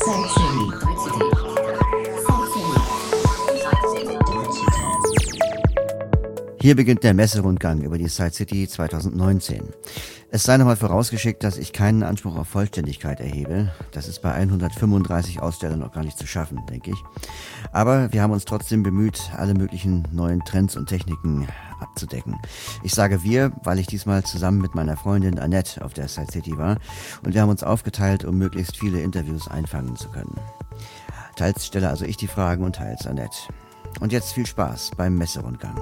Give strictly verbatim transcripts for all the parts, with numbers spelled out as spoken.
Hier beginnt der Messerundgang über die Side City zwanzig neunzehn. Es sei nochmal vorausgeschickt, dass ich keinen Anspruch auf Vollständigkeit erhebe. Das ist bei hundertfünfunddreißig Ausstellern noch gar nicht zu schaffen, denke ich. Aber wir haben uns trotzdem bemüht, alle möglichen neuen Trends und Techniken abzudecken. Ich sage wir, weil ich diesmal zusammen mit meiner Freundin Annette auf der Side City war und wir haben uns aufgeteilt, um möglichst viele Interviews einfangen zu können. Teils stelle also ich die Fragen und teils Annette. Und jetzt viel Spaß beim Messerundgang.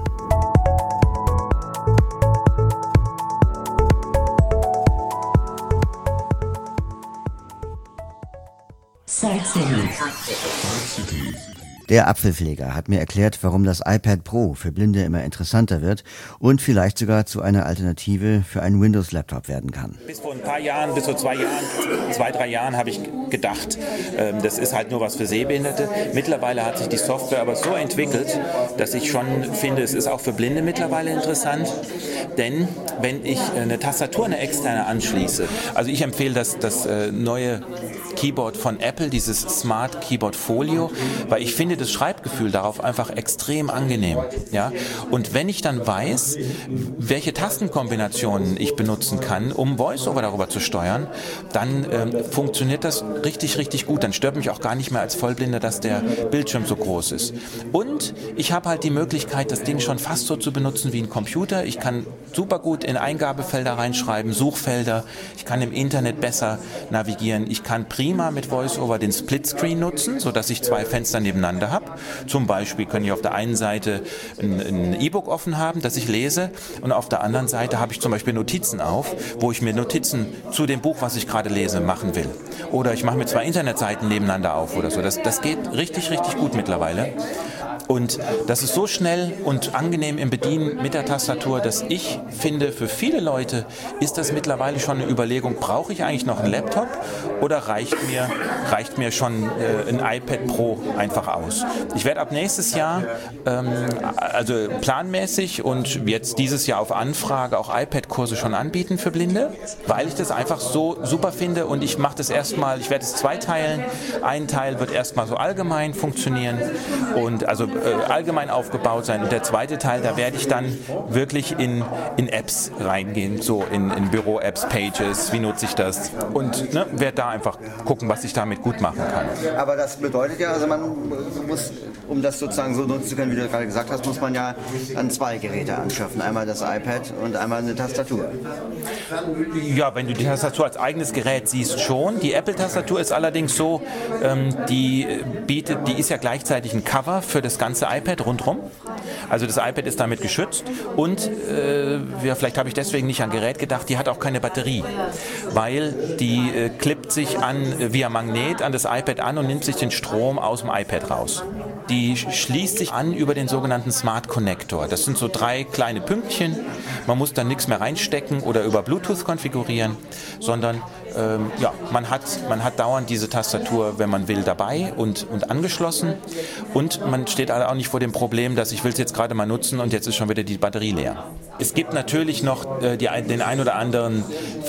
Side City. Der Apfelpfleger hat mir erklärt, warum das iPad Pro für Blinde immer interessanter wird und vielleicht sogar zu einer Alternative für einen Windows-Laptop werden kann. Bis vor ein paar Jahren, bis vor zwei Jahren, zwei, drei Jahren habe ich gedacht, ähm, das ist halt nur was für Sehbehinderte. Mittlerweile hat sich die Software aber so entwickelt, dass ich schon finde, es ist auch für Blinde mittlerweile interessant. Denn wenn ich eine Tastatur, eine externe anschließe, also ich empfehle das, das äh, neue Keyboard von Apple, dieses Smart Keyboard Folio, weil ich finde das Schreibgefühl darauf einfach extrem angenehm. Ja? Und wenn ich dann weiß, welche Tastenkombinationen ich benutzen kann, um VoiceOver darüber zu steuern, dann ähm, funktioniert das richtig, richtig gut. Dann stört mich auch gar nicht mehr als Vollblinder, dass der Bildschirm so groß ist. Und ich habe halt die Möglichkeit, das Ding schon fast so zu benutzen wie ein Computer. Ich kann super gut in Eingabefelder reinschreiben, Suchfelder. Ich kann im Internet besser navigieren. Ich kann prima mit VoiceOver den Splitscreen nutzen, sodass ich zwei Fenster nebeneinander habe. Zum Beispiel kann ich auf der einen Seite ein, ein E-Book offen haben, das ich lese, und auf der anderen Seite habe ich zum Beispiel Notizen auf, wo ich mir Notizen zu dem Buch, was ich gerade lese, machen will. Oder ich mache mir zwei Internetseiten nebeneinander auf oder so. Das, das geht richtig, richtig gut mittlerweile. Und das ist so schnell und angenehm im Bedienen mit der Tastatur, dass ich finde, für viele Leute ist das mittlerweile schon eine Überlegung, brauche ich eigentlich noch einen Laptop oder reicht mir, reicht mir schon äh, ein iPad Pro einfach aus. Ich werde ab nächstes Jahr, ähm, also planmäßig und jetzt dieses Jahr auf Anfrage auch iPad-Kurse schon anbieten für Blinde, weil ich das einfach so super finde und ich mache das erstmal, ich werde es zweiteilen. Ein Teil wird erstmal so allgemein funktionieren und also allgemein aufgebaut sein. Und der zweite Teil, da werde ich dann wirklich in, in Apps reingehen, so in, in Büro-Apps, Pages, wie nutze ich das und ne, werde da einfach gucken, was ich damit gut machen kann. Aber das bedeutet ja, also man muss, um das sozusagen so nutzen zu können, wie du gerade gesagt hast, muss man ja dann zwei Geräte anschaffen. Einmal das iPad und einmal eine Tastatur. Ja, wenn du die Tastatur als eigenes Gerät siehst, schon. Die Apple-Tastatur ist allerdings so, ähm, die bietet, die ist ja gleichzeitig ein Cover für das ganze iPad rundherum. Also das iPad ist damit geschützt und äh, ja, vielleicht habe ich deswegen nicht an Gerät gedacht, die hat auch keine Batterie, weil die äh, klippt sich an äh, via Magnet an das iPad an und nimmt sich den Strom aus dem iPad raus. Die schließt sich an über den sogenannten Smart Connector. Das sind so drei kleine Pünktchen. Man muss dann nichts mehr reinstecken oder über Bluetooth konfigurieren, sondern ähm, ja, man hat, man hat dauernd diese Tastatur, wenn man will, dabei und, und angeschlossen. Und man steht auch nicht vor dem Problem, dass ich will es jetzt gerade mal nutzen und jetzt ist schon wieder die Batterie leer. Es gibt natürlich noch äh, die, den ein oder anderen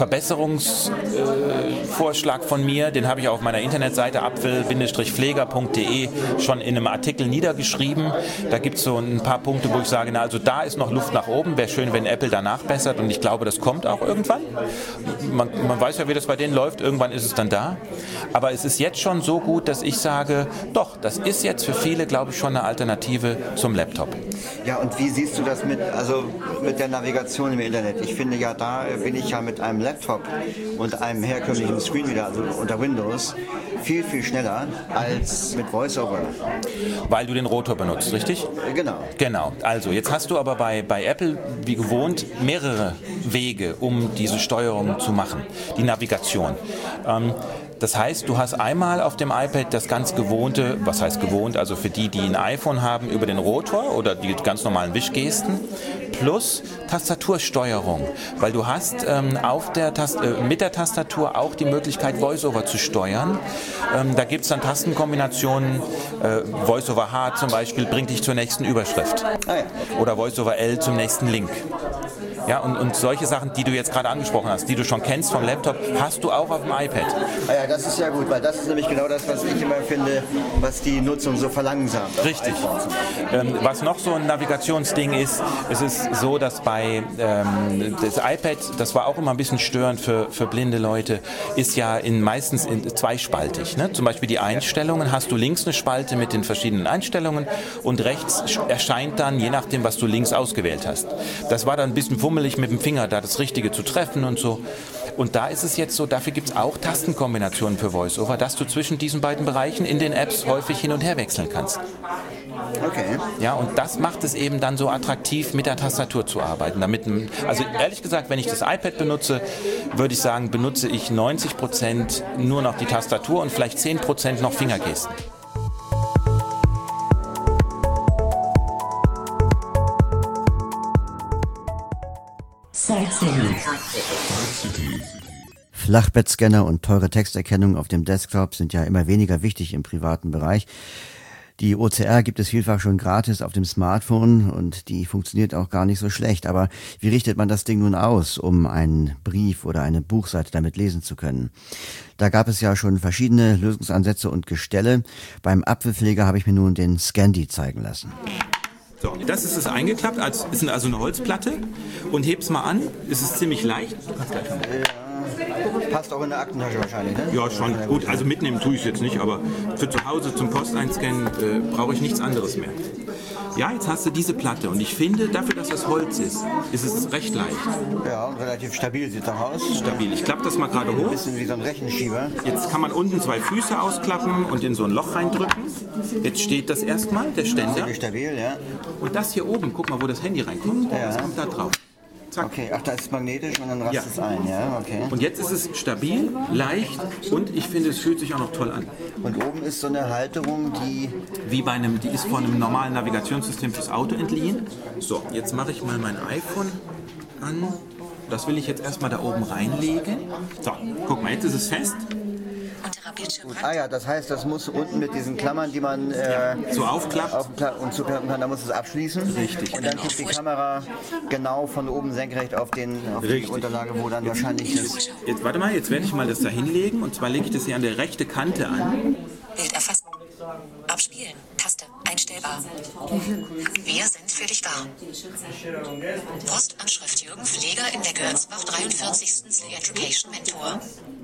Verbesserungsvorschlag äh, von mir. Den habe ich auf meiner Internetseite apfel Bindestrich-pfleger punkt de schon in einem Artikel niedergeschrieben. Da gibt es so ein paar Punkte, wo ich sage, na, also da ist noch Luft nach oben. Wäre schön, wenn Apple da nachbessert und ich glaube, das kommt auch irgendwann. Man, man weiß ja, wie das bei denen läuft. Irgendwann ist es dann da. Aber es ist jetzt schon so gut, dass ich sage, doch, das ist jetzt für viele, glaube ich, schon eine Alternative zum Laptop. Ja, und wie siehst du das mit, also mit der Navigation im Internet? Ich finde ja, da bin ich ja mit einem Laptop und einem herkömmlichen Screenreader, also unter Windows, viel, viel schneller als mit VoiceOver. Weil du den Rotor benutzt, richtig? Genau. Genau. Also, jetzt hast du aber bei, bei Apple, wie gewohnt, mehrere Wege, um diese Steuerung zu machen, die Navigation. Ähm, Das heißt, du hast einmal auf dem iPad das ganz gewohnte, was heißt gewohnt, also für die, die ein iPhone haben, über den Rotor oder die ganz normalen Wischgesten, plus Tastatursteuerung, weil du hast ähm, auf der Tast- äh, mit der Tastatur auch die Möglichkeit, VoiceOver zu steuern. Ähm, da gibt es dann Tastenkombinationen, äh, VoiceOver H zum Beispiel bringt dich zur nächsten Überschrift ah, ja. oder VoiceOver L zum nächsten Link. Ja, und, und solche Sachen, die du jetzt gerade angesprochen hast, die du schon kennst vom Laptop, hast du auch auf dem iPad. Ah ja, das ist ja gut, weil das ist nämlich genau das, was ich immer finde, was die Nutzung so verlangsamt. Richtig. Ähm, was noch so ein Navigationsding ist, es ist so, dass bei ähm, das iPad, das war auch immer ein bisschen störend für, für blinde Leute, ist ja in, meistens in zweispaltig. Ne? Zum Beispiel die Einstellungen, hast du links eine Spalte mit den verschiedenen Einstellungen und rechts erscheint dann, je nachdem, was du links ausgewählt hast. Das war dann ein bisschen fummelig mit dem Finger, da das Richtige zu treffen und so. Und da ist es jetzt so, dafür gibt es auch Tastenkombinationen für VoiceOver, dass du zwischen diesen beiden Bereichen in den Apps häufig hin und her wechseln kannst. Okay. Ja, und das macht es eben dann so attraktiv, mit der Tastatur zu arbeiten. Damit, also ehrlich gesagt, wenn ich das iPad benutze, würde ich sagen, benutze ich neunzig Prozent nur noch die Tastatur und vielleicht zehn Prozent noch Fingergesten. Flachbettscanner und teure Texterkennung auf dem Desktop sind ja immer weniger wichtig im privaten Bereich. Die O C R gibt es vielfach schon gratis auf dem Smartphone und die funktioniert auch gar nicht so schlecht. Aber wie richtet man das Ding nun aus, um einen Brief oder eine Buchseite damit lesen zu können? Da gab es ja schon verschiedene Lösungsansätze und Gestelle. Beim Apfelpfleger habe ich mir nun den Scandi zeigen lassen. So, das ist es eingeklappt, als ist also eine Holzplatte und heb's mal an, es ist ziemlich leicht. Du kannst gleich schon mal. Passt auch in der Aktentasche wahrscheinlich, ne? Ja, schon. Gut, also mitnehmen tue ich es jetzt nicht, aber für zu Hause zum Posteinscannen äh, brauche ich nichts anderes mehr. Ja, jetzt hast du diese Platte und ich finde, dafür, dass das Holz ist, ist es recht leicht. Ja, und relativ stabil sieht das aus. Stabil. Ich klappe das mal gerade hoch. Ein bisschen wie so ein Rechenschieber. Jetzt kann man unten zwei Füße ausklappen und in so ein Loch reindrücken. Jetzt steht das erstmal, der Ständer. Ziemlich stabil, ja. Und das hier oben, guck mal, wo das Handy reinkommt, ja. Das kommt da drauf. Zack. Okay, ach, da ist es magnetisch und dann rast Ja. es ein, ja, okay. Und jetzt ist es stabil, leicht und ich finde, es fühlt sich auch noch toll an. Und oben ist so eine Halterung, die... Wie bei einem, die ist von einem normalen Navigationssystem fürs Auto entliehen. So, jetzt mache ich mal mein iPhone an. Das will ich jetzt erstmal da oben reinlegen. So, guck mal, jetzt ist es fest. Ah ja, das heißt, das muss unten mit diesen Klammern, die man äh, so aufklappt aufkla- und zuklappen kann, da muss es abschließen. Richtig. Und dann guckt die Kamera genau von oben senkrecht auf, den, auf die Richtig. Unterlage, wo dann wahrscheinlich das... Jetzt warte mal, jetzt werde ich mal das da hinlegen. Und zwar lege ich das hier an der rechten Kante an. Bild erfassen. Abspielen. Taste. Einstellbar. Wir sind für dich da. Postanschrift Jürgen Pfleger in der Görzbach, dreiundvierzigsten Education Mentor.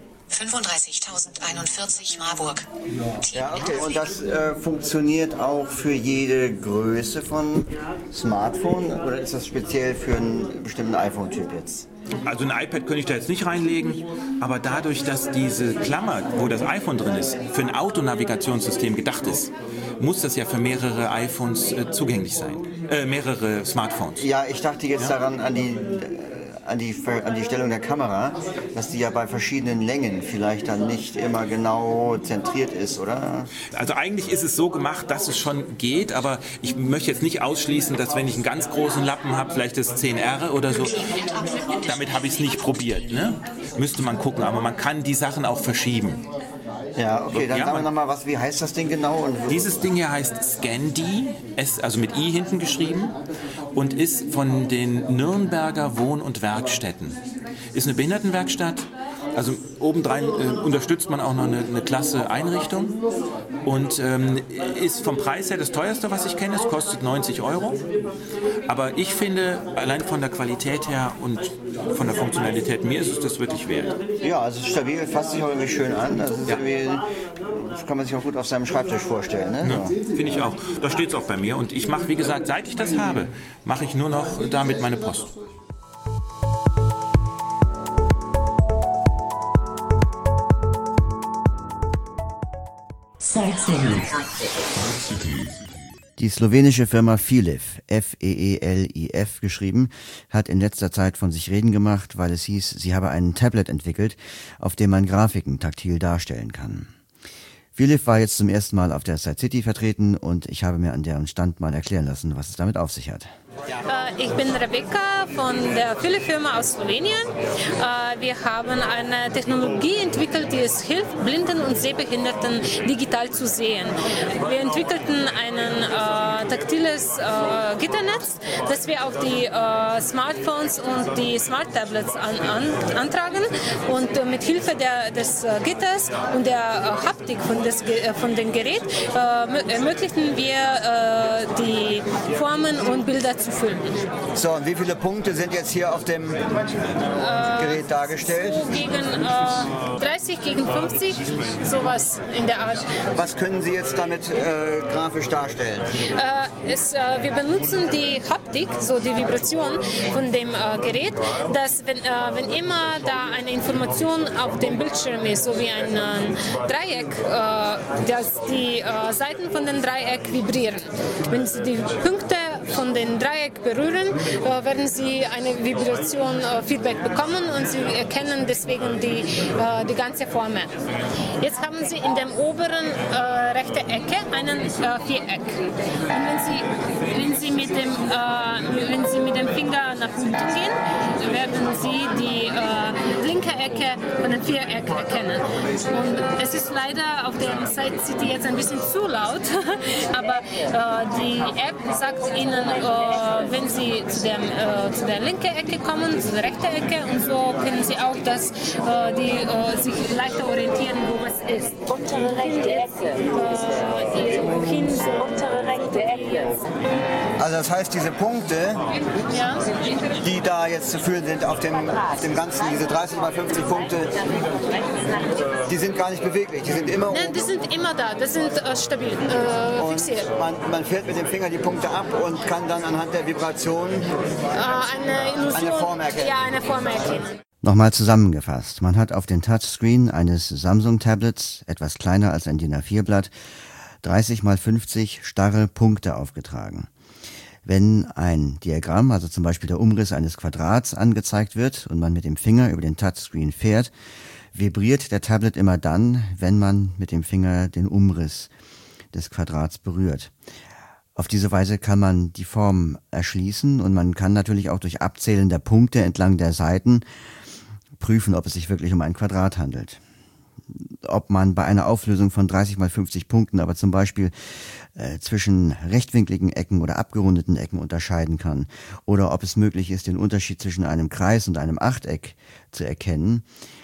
fünfunddreißigtausendeinundvierzig Marburg. Ja, okay. Und das äh, funktioniert auch für jede Größe von Smartphone oder ist das speziell für einen bestimmten iPhone-Typ jetzt? Also ein iPad könnte ich da jetzt nicht reinlegen, aber dadurch, dass diese Klammer, wo das iPhone drin ist, für ein Autonavigationssystem gedacht ist, muss das ja für mehrere iPhones äh, zugänglich sein, äh, mehrere Smartphones. Ja, ich dachte jetzt Ja? daran an die, an, die, an die Stellung der Kamera, dass die ja bei verschiedenen Längen vielleicht dann nicht immer genau zentriert ist, oder? Also eigentlich ist es so gemacht, dass es schon geht, aber ich möchte jetzt nicht ausschließen, dass wenn ich einen ganz großen Lappen habe, vielleicht das zehn R oder so, damit habe ich es nicht probiert. Ne? Müsste man gucken, aber man kann die Sachen auch verschieben. Ja, okay, dann Ja, sagen wir man- nochmal, was, wie heißt das Ding genau? Und wo- Dieses Ding hier heißt Scandi, S, also mit I hinten geschrieben, und ist von den Nürnberger Wohn- und Werkstätten. Ist eine Behindertenwerkstatt. Also obendrein äh, unterstützt man auch noch eine, eine klasse Einrichtung und ähm, ist vom Preis her das teuerste, was ich kenne. Es kostet neunzig Euro. Aber ich finde, allein von der Qualität her und von der Funktionalität, mir ist es das wirklich wert. Ja, also es ist stabil, fasst sich auch irgendwie schön an. Das, ist Ja. irgendwie, das kann man sich auch gut auf seinem Schreibtisch vorstellen. Ne? Ja, finde ich auch. Da steht es auch bei mir. Und ich mache, wie gesagt, seit ich das habe, mache ich nur noch damit meine Post. Die slowenische Firma Filif, F E E L I F geschrieben, hat in letzter Zeit von sich reden gemacht, weil es hieß, sie habe ein Tablet entwickelt, auf dem man Grafiken taktil darstellen kann. Filif war jetzt zum ersten Mal auf der Side City vertreten und ich habe mir an deren Stand mal erklären lassen, was es damit auf sich hat. Ich bin Rebecca von der Philips-Firma aus Slowenien. Wir haben eine Technologie entwickelt, die es hilft, Blinden und Sehbehinderten digital zu sehen. Wir entwickelten ein äh, taktiles äh, Gitternetz, das wir auf die äh, Smartphones und die Smart Tablets an, an, antragen. Und äh, mit Hilfe der, des äh, Gitters und der äh, Haptik von, des, äh, von dem Gerät äh, ermöglichen wir äh, die Formen und Bilder zu füllen. So, und wie viele Punkte sind jetzt hier auf dem äh, Gerät dargestellt? So gegen äh, dreißig gegen fünfzig, sowas in der Art. Was können Sie jetzt damit äh, grafisch darstellen? Äh, es, äh, wir benutzen die Haptik, so die Vibration von dem äh, Gerät, dass wenn, äh, wenn immer da eine Information auf dem Bildschirm ist, so wie ein äh, Dreieck, äh, dass die äh, Seiten von dem Dreieck vibrieren. Wenn Sie die Punkte von dem Dreieck berühren, äh, werden Sie eine Vibration äh, Feedback bekommen und Sie erkennen deswegen die, äh, die ganze Formel. Jetzt haben Sie in der oberen äh, rechten Ecke einen äh, Viereck. Und wenn Sie, wenn Sie, mit dem, äh, wenn Sie mit dem Finger nach unten gehen, werden Sie die äh, linke Ecke von dem Viereck erkennen. Und es ist leider auf der Side City jetzt ein bisschen zu laut, aber äh, die App sagt Ihnen, äh, wenn Sie zu der, äh, zu der linken Ecke kommen, zu der rechten Ecke, und so können Sie auch das, äh, die, äh, sich leichter orientieren, wo was ist. Untere rechte Ecke. Äh, wohin Untere rechte Ecke. Also das heißt, diese Punkte, ja. die da jetzt zu führen sind auf dem, auf dem Ganzen, diese dreißig mal fünfzig Punkte, die sind gar nicht beweglich, die sind immer Nein, die sind immer da, das sind äh, stabil, äh, fixiert. Man, man fährt mit dem Finger die Punkte ab und kann dann anhand der Vibration äh, eine Illusion, eine Form erkennen. Ja, eine Form erkennen. Nochmal zusammengefasst, man hat auf den Touchscreen eines Samsung-Tablets, etwas kleiner als ein D I N A vier Blatt, dreißig mal fünfzig starre Punkte aufgetragen. Wenn ein Diagramm, also zum Beispiel der Umriss eines Quadrats, angezeigt wird und man mit dem Finger über den Touchscreen fährt, vibriert der Tablet immer dann, wenn man mit dem Finger den Umriss des Quadrats berührt. Auf diese Weise kann man die Form erschließen und man kann natürlich auch durch Abzählen der Punkte entlang der Seiten prüfen, ob es sich wirklich um ein Quadrat handelt. Ob man bei einer Auflösung von dreißig mal fünfzig Punkten aber zum Beispiel äh, zwischen rechtwinkligen Ecken oder abgerundeten Ecken unterscheiden kann oder ob es möglich ist, den Unterschied zwischen einem Kreis und einem Achteck zu erkennen,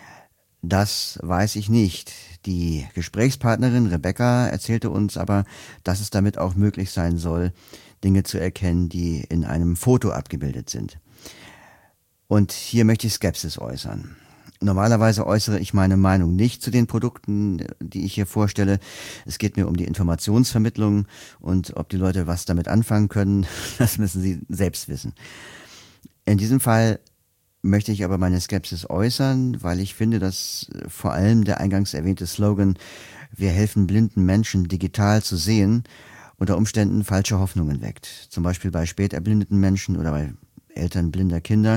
das weiß ich nicht. Die Gesprächspartnerin Rebecca erzählte uns aber, dass es damit auch möglich sein soll, Dinge zu erkennen, die in einem Foto abgebildet sind. Und hier möchte ich Skepsis äußern. Normalerweise äußere ich meine Meinung nicht zu den Produkten, die ich hier vorstelle. Es geht mir um die Informationsvermittlung und ob die Leute was damit anfangen können, das müssen sie selbst wissen. In diesem Fall möchte ich aber meine Skepsis äußern, weil ich finde, dass vor allem der eingangs erwähnte Slogan "Wir helfen blinden Menschen digital zu sehen" unter Umständen falsche Hoffnungen weckt. Zum Beispiel bei späterblindeten Menschen oder bei Eltern blinder Kinder.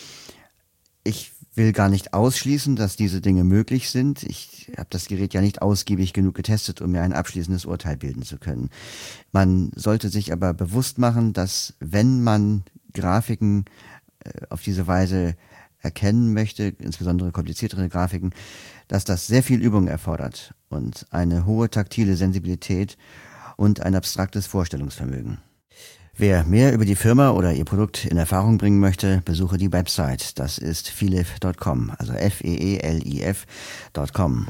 Ich will gar nicht ausschließen, dass diese Dinge möglich sind. Ich habe das Gerät ja nicht ausgiebig genug getestet, um mir ein abschließendes Urteil bilden zu können. Man sollte sich aber bewusst machen, dass wenn man Grafiken äh, auf diese Weise erkennen möchte, insbesondere kompliziertere Grafiken, dass das sehr viel Übung erfordert und eine hohe taktile Sensibilität und ein abstraktes Vorstellungsvermögen. Wer mehr über die Firma oder ihr Produkt in Erfahrung bringen möchte, besuche die Website. Das ist feelif Punkt com, also F E E L I F Punkt com.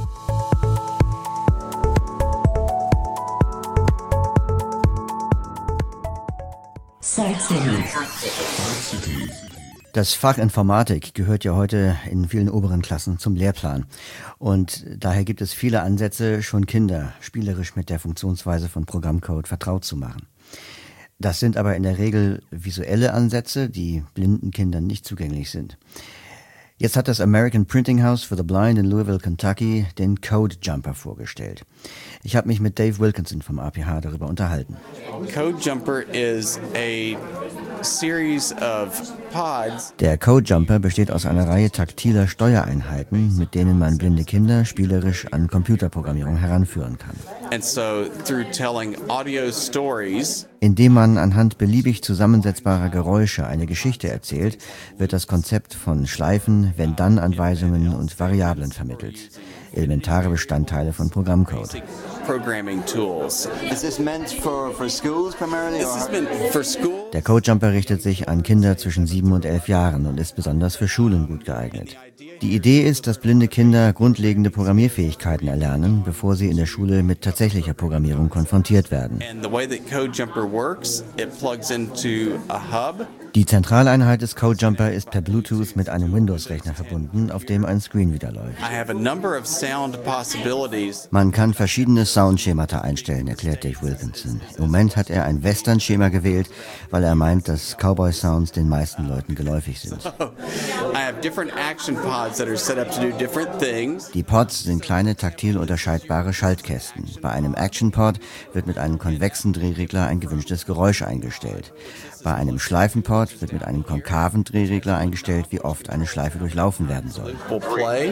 Das Fach Informatik gehört ja heute in vielen oberen Klassen zum Lehrplan. Und daher gibt es viele Ansätze, schon Kinder spielerisch mit der Funktionsweise von Programmcode vertraut zu machen. Das sind aber in der Regel visuelle Ansätze, die blinden Kindern nicht zugänglich sind. Jetzt hat das American Printing House for the Blind in Louisville, Kentucky, den Code Jumper vorgestellt. Ich habe mich mit Dave Wilkinson vom A P H darüber unterhalten. Code Jumper is a series of pods. Der Codejumper besteht aus einer Reihe taktiler Steuereinheiten, mit denen man blinde Kinder spielerisch an Computerprogrammierung heranführen kann. And so through telling audio stories, indem man anhand beliebig zusammensetzbarer Geräusche eine Geschichte erzählt, wird das Konzept von Schleifen, Wenn-Dann-Anweisungen und Variablen vermittelt. Elementare Bestandteile von Programmcode. Programming tools. Is this meant for, for schools primarily? This is meant for school. Der Codejumper richtet sich an Kinder zwischen sieben und elf Jahren und ist besonders für Schulen gut geeignet. Die Idee ist, dass blinde Kinder grundlegende Programmierfähigkeiten erlernen, bevor sie in der Schule mit tatsächlicher Programmierung konfrontiert werden. And the way that Codejumper works, it plugs into a hub. Die Zentraleinheit des Codejumper ist per Bluetooth mit einem Windows-Rechner verbunden, auf dem ein Screenreader läuft. I have a number of sound possibilities. Man kann verschiedene Soundschemata einstellen, erklärt Dave Wilkinson. Im Moment hat er ein Western-Schema gewählt, weil er meint, dass Cowboy-Sounds den meisten Leuten geläufig sind. I have different action pods that are set up to do different things. Die Pods sind kleine, taktil unterscheidbare Schaltkästen. Bei einem Action-Pod wird mit einem konvexen Drehregler ein gewünschtes Geräusch eingestellt. Bei einem Schleifenpod wird mit einem konkaven Drehregler eingestellt, wie oft eine Schleife durchlaufen werden soll. We'll play.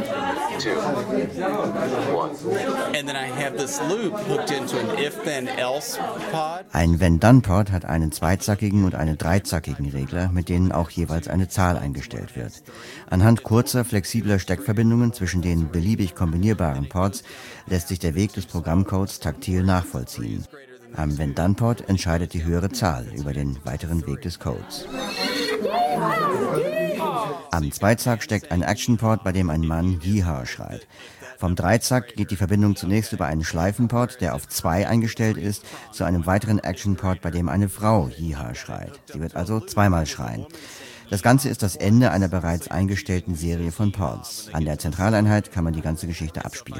And then I have this loop hooked into an if-then-else pod. Ein Wenn-Dann-Pod hat einen zweizackigen und einen dreizackigen Regler, mit denen auch jeweils eine Zahl eingestellt wird. Anhand kurzer, flexibler Steckverbindungen zwischen den beliebig kombinierbaren Pods lässt sich der Weg des Programmcodes taktil nachvollziehen. Am Wenn-Dann-Pod entscheidet die höhere Zahl über den weiteren Weg des Codes. Am Zweizack steckt ein Action-Pod, bei dem ein Mann Yeehaw schreit. Vom Dreizack geht die Verbindung zunächst über einen Schleifenpod, der auf zwei eingestellt ist, zu einem weiteren Action-Pod, bei dem eine Frau Yeehaw schreit. Sie wird also zweimal schreien. Das Ganze ist das Ende einer bereits eingestellten Serie von Pods. An der Zentraleinheit kann man die ganze Geschichte abspielen.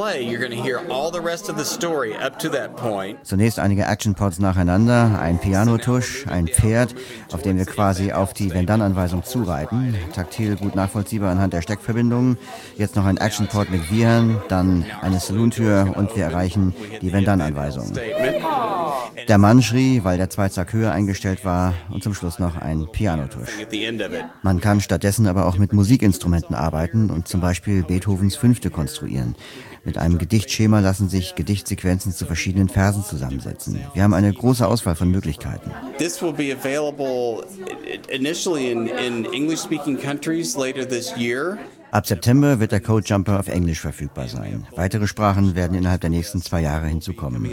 Zunächst einige Action-Pods nacheinander, ein Pianotusch, ein Pferd, auf dem wir quasi auf die Wenn-Dann-Anweisung zureiten. Taktil gut nachvollziehbar anhand der Steckverbindungen. Jetzt noch ein Action-Pod mit Viren, dann eine Salontür und wir erreichen die Wenn-Dann-Anweisung. Der Mann schrie, weil der Zweizack höher eingestellt war, und zum Schluss noch ein Pianotusch. Man kann stattdessen aber auch mit Musikinstrumenten arbeiten und zum Beispiel Beethovens Fünfte konstruieren. Mit einem Gedichtschema lassen sich Gedichtsequenzen zu verschiedenen Versen zusammensetzen. Wir haben eine große Auswahl von Möglichkeiten. This will be available initially in, in English-speaking countries later this year. Ab September wird der Codejumper auf Englisch verfügbar sein. Weitere Sprachen werden innerhalb der nächsten zwei Jahre hinzukommen.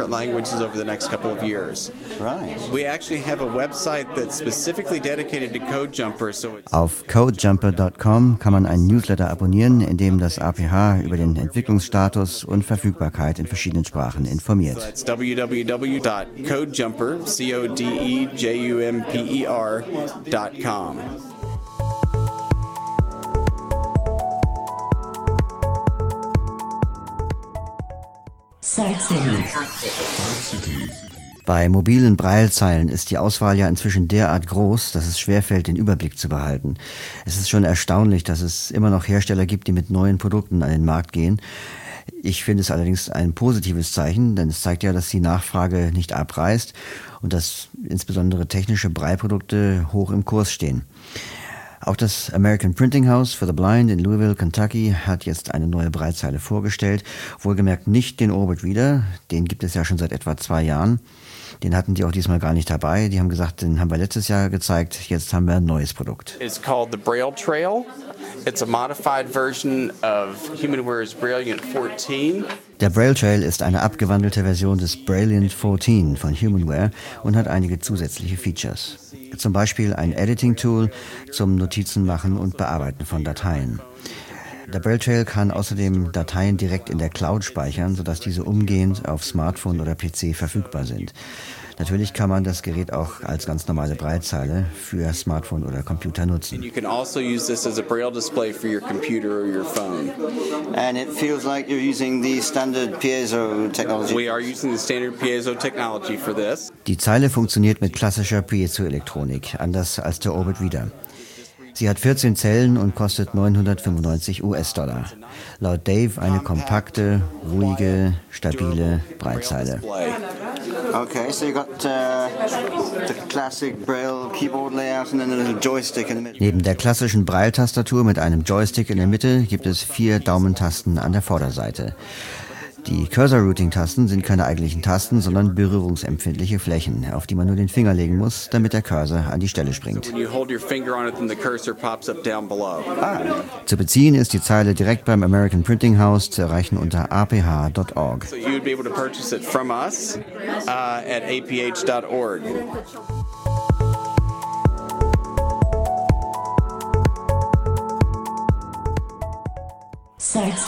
Auf codejumper dot com kann man einen Newsletter abonnieren, in dem das A P H über den Entwicklungsstatus und Verfügbarkeit in verschiedenen Sprachen informiert. That's w w w dot codejumper dot com. Bei mobilen Braillezeilen ist die Auswahl ja inzwischen derart groß, dass es schwerfällt, den Überblick zu behalten. Es ist schon erstaunlich, dass es immer noch Hersteller gibt, die mit neuen Produkten an den Markt gehen. Ich finde es allerdings ein positives Zeichen, denn es zeigt ja, dass die Nachfrage nicht abreißt und dass insbesondere technische Braille-Produkte hoch im Kurs stehen. Auch das American Printing House for the Blind in Louisville, Kentucky, hat jetzt eine neue Braillezeile vorgestellt. Wohlgemerkt nicht den Orbit Reader, den gibt es ja schon seit etwa zwei Jahren. Den hatten die auch diesmal gar nicht dabei. Die haben gesagt, den haben wir letztes Jahr gezeigt, jetzt haben wir ein neues Produkt. It's called the Braille Trail. It's a modified version of HumanWare's Brilliant fourteen. Der Braille Trail ist eine abgewandelte Version des Brilliant fourteen von HumanWare und hat einige zusätzliche Features. Zum Beispiel ein Editing-Tool zum Notizenmachen und Bearbeiten von Dateien. Der Braille Trail kann außerdem Dateien direkt in der Cloud speichern, sodass diese umgehend auf Smartphone oder P C verfügbar sind. Natürlich kann man das Gerät auch als ganz normale Braillezeile für Smartphone oder Computer nutzen. You can also use this as a Braille display for your computer or your phone. And it feels like you're using the standard piezo technology. We are using the standard piezo technology for this. Die Zeile funktioniert mit klassischer Piezoelektronik, anders als der Orbit Reader. Sie hat vierzehn Zellen und kostet neunhundertfünfundneunzig US-Dollar. Laut Dave eine kompakte, ruhige, stabile Braillezeile. Okay, so you got uh, the classic Braille keyboard layout and then a little joystick in the middle. Neben der klassischen Braille-Tastatur mit einem Joystick in der Mitte gibt es vier Daumentasten an der Vorderseite. Die Cursor-Routing-Tasten sind keine eigentlichen Tasten, sondern berührungsempfindliche Flächen, auf die man nur den Finger legen muss, damit der Cursor an die Stelle springt. Ah. Zu beziehen ist die Zeile direkt beim American Printing House, zu erreichen unter a p h dot org. So you'd be able to purchase it from us uh, at a p h dot org. Side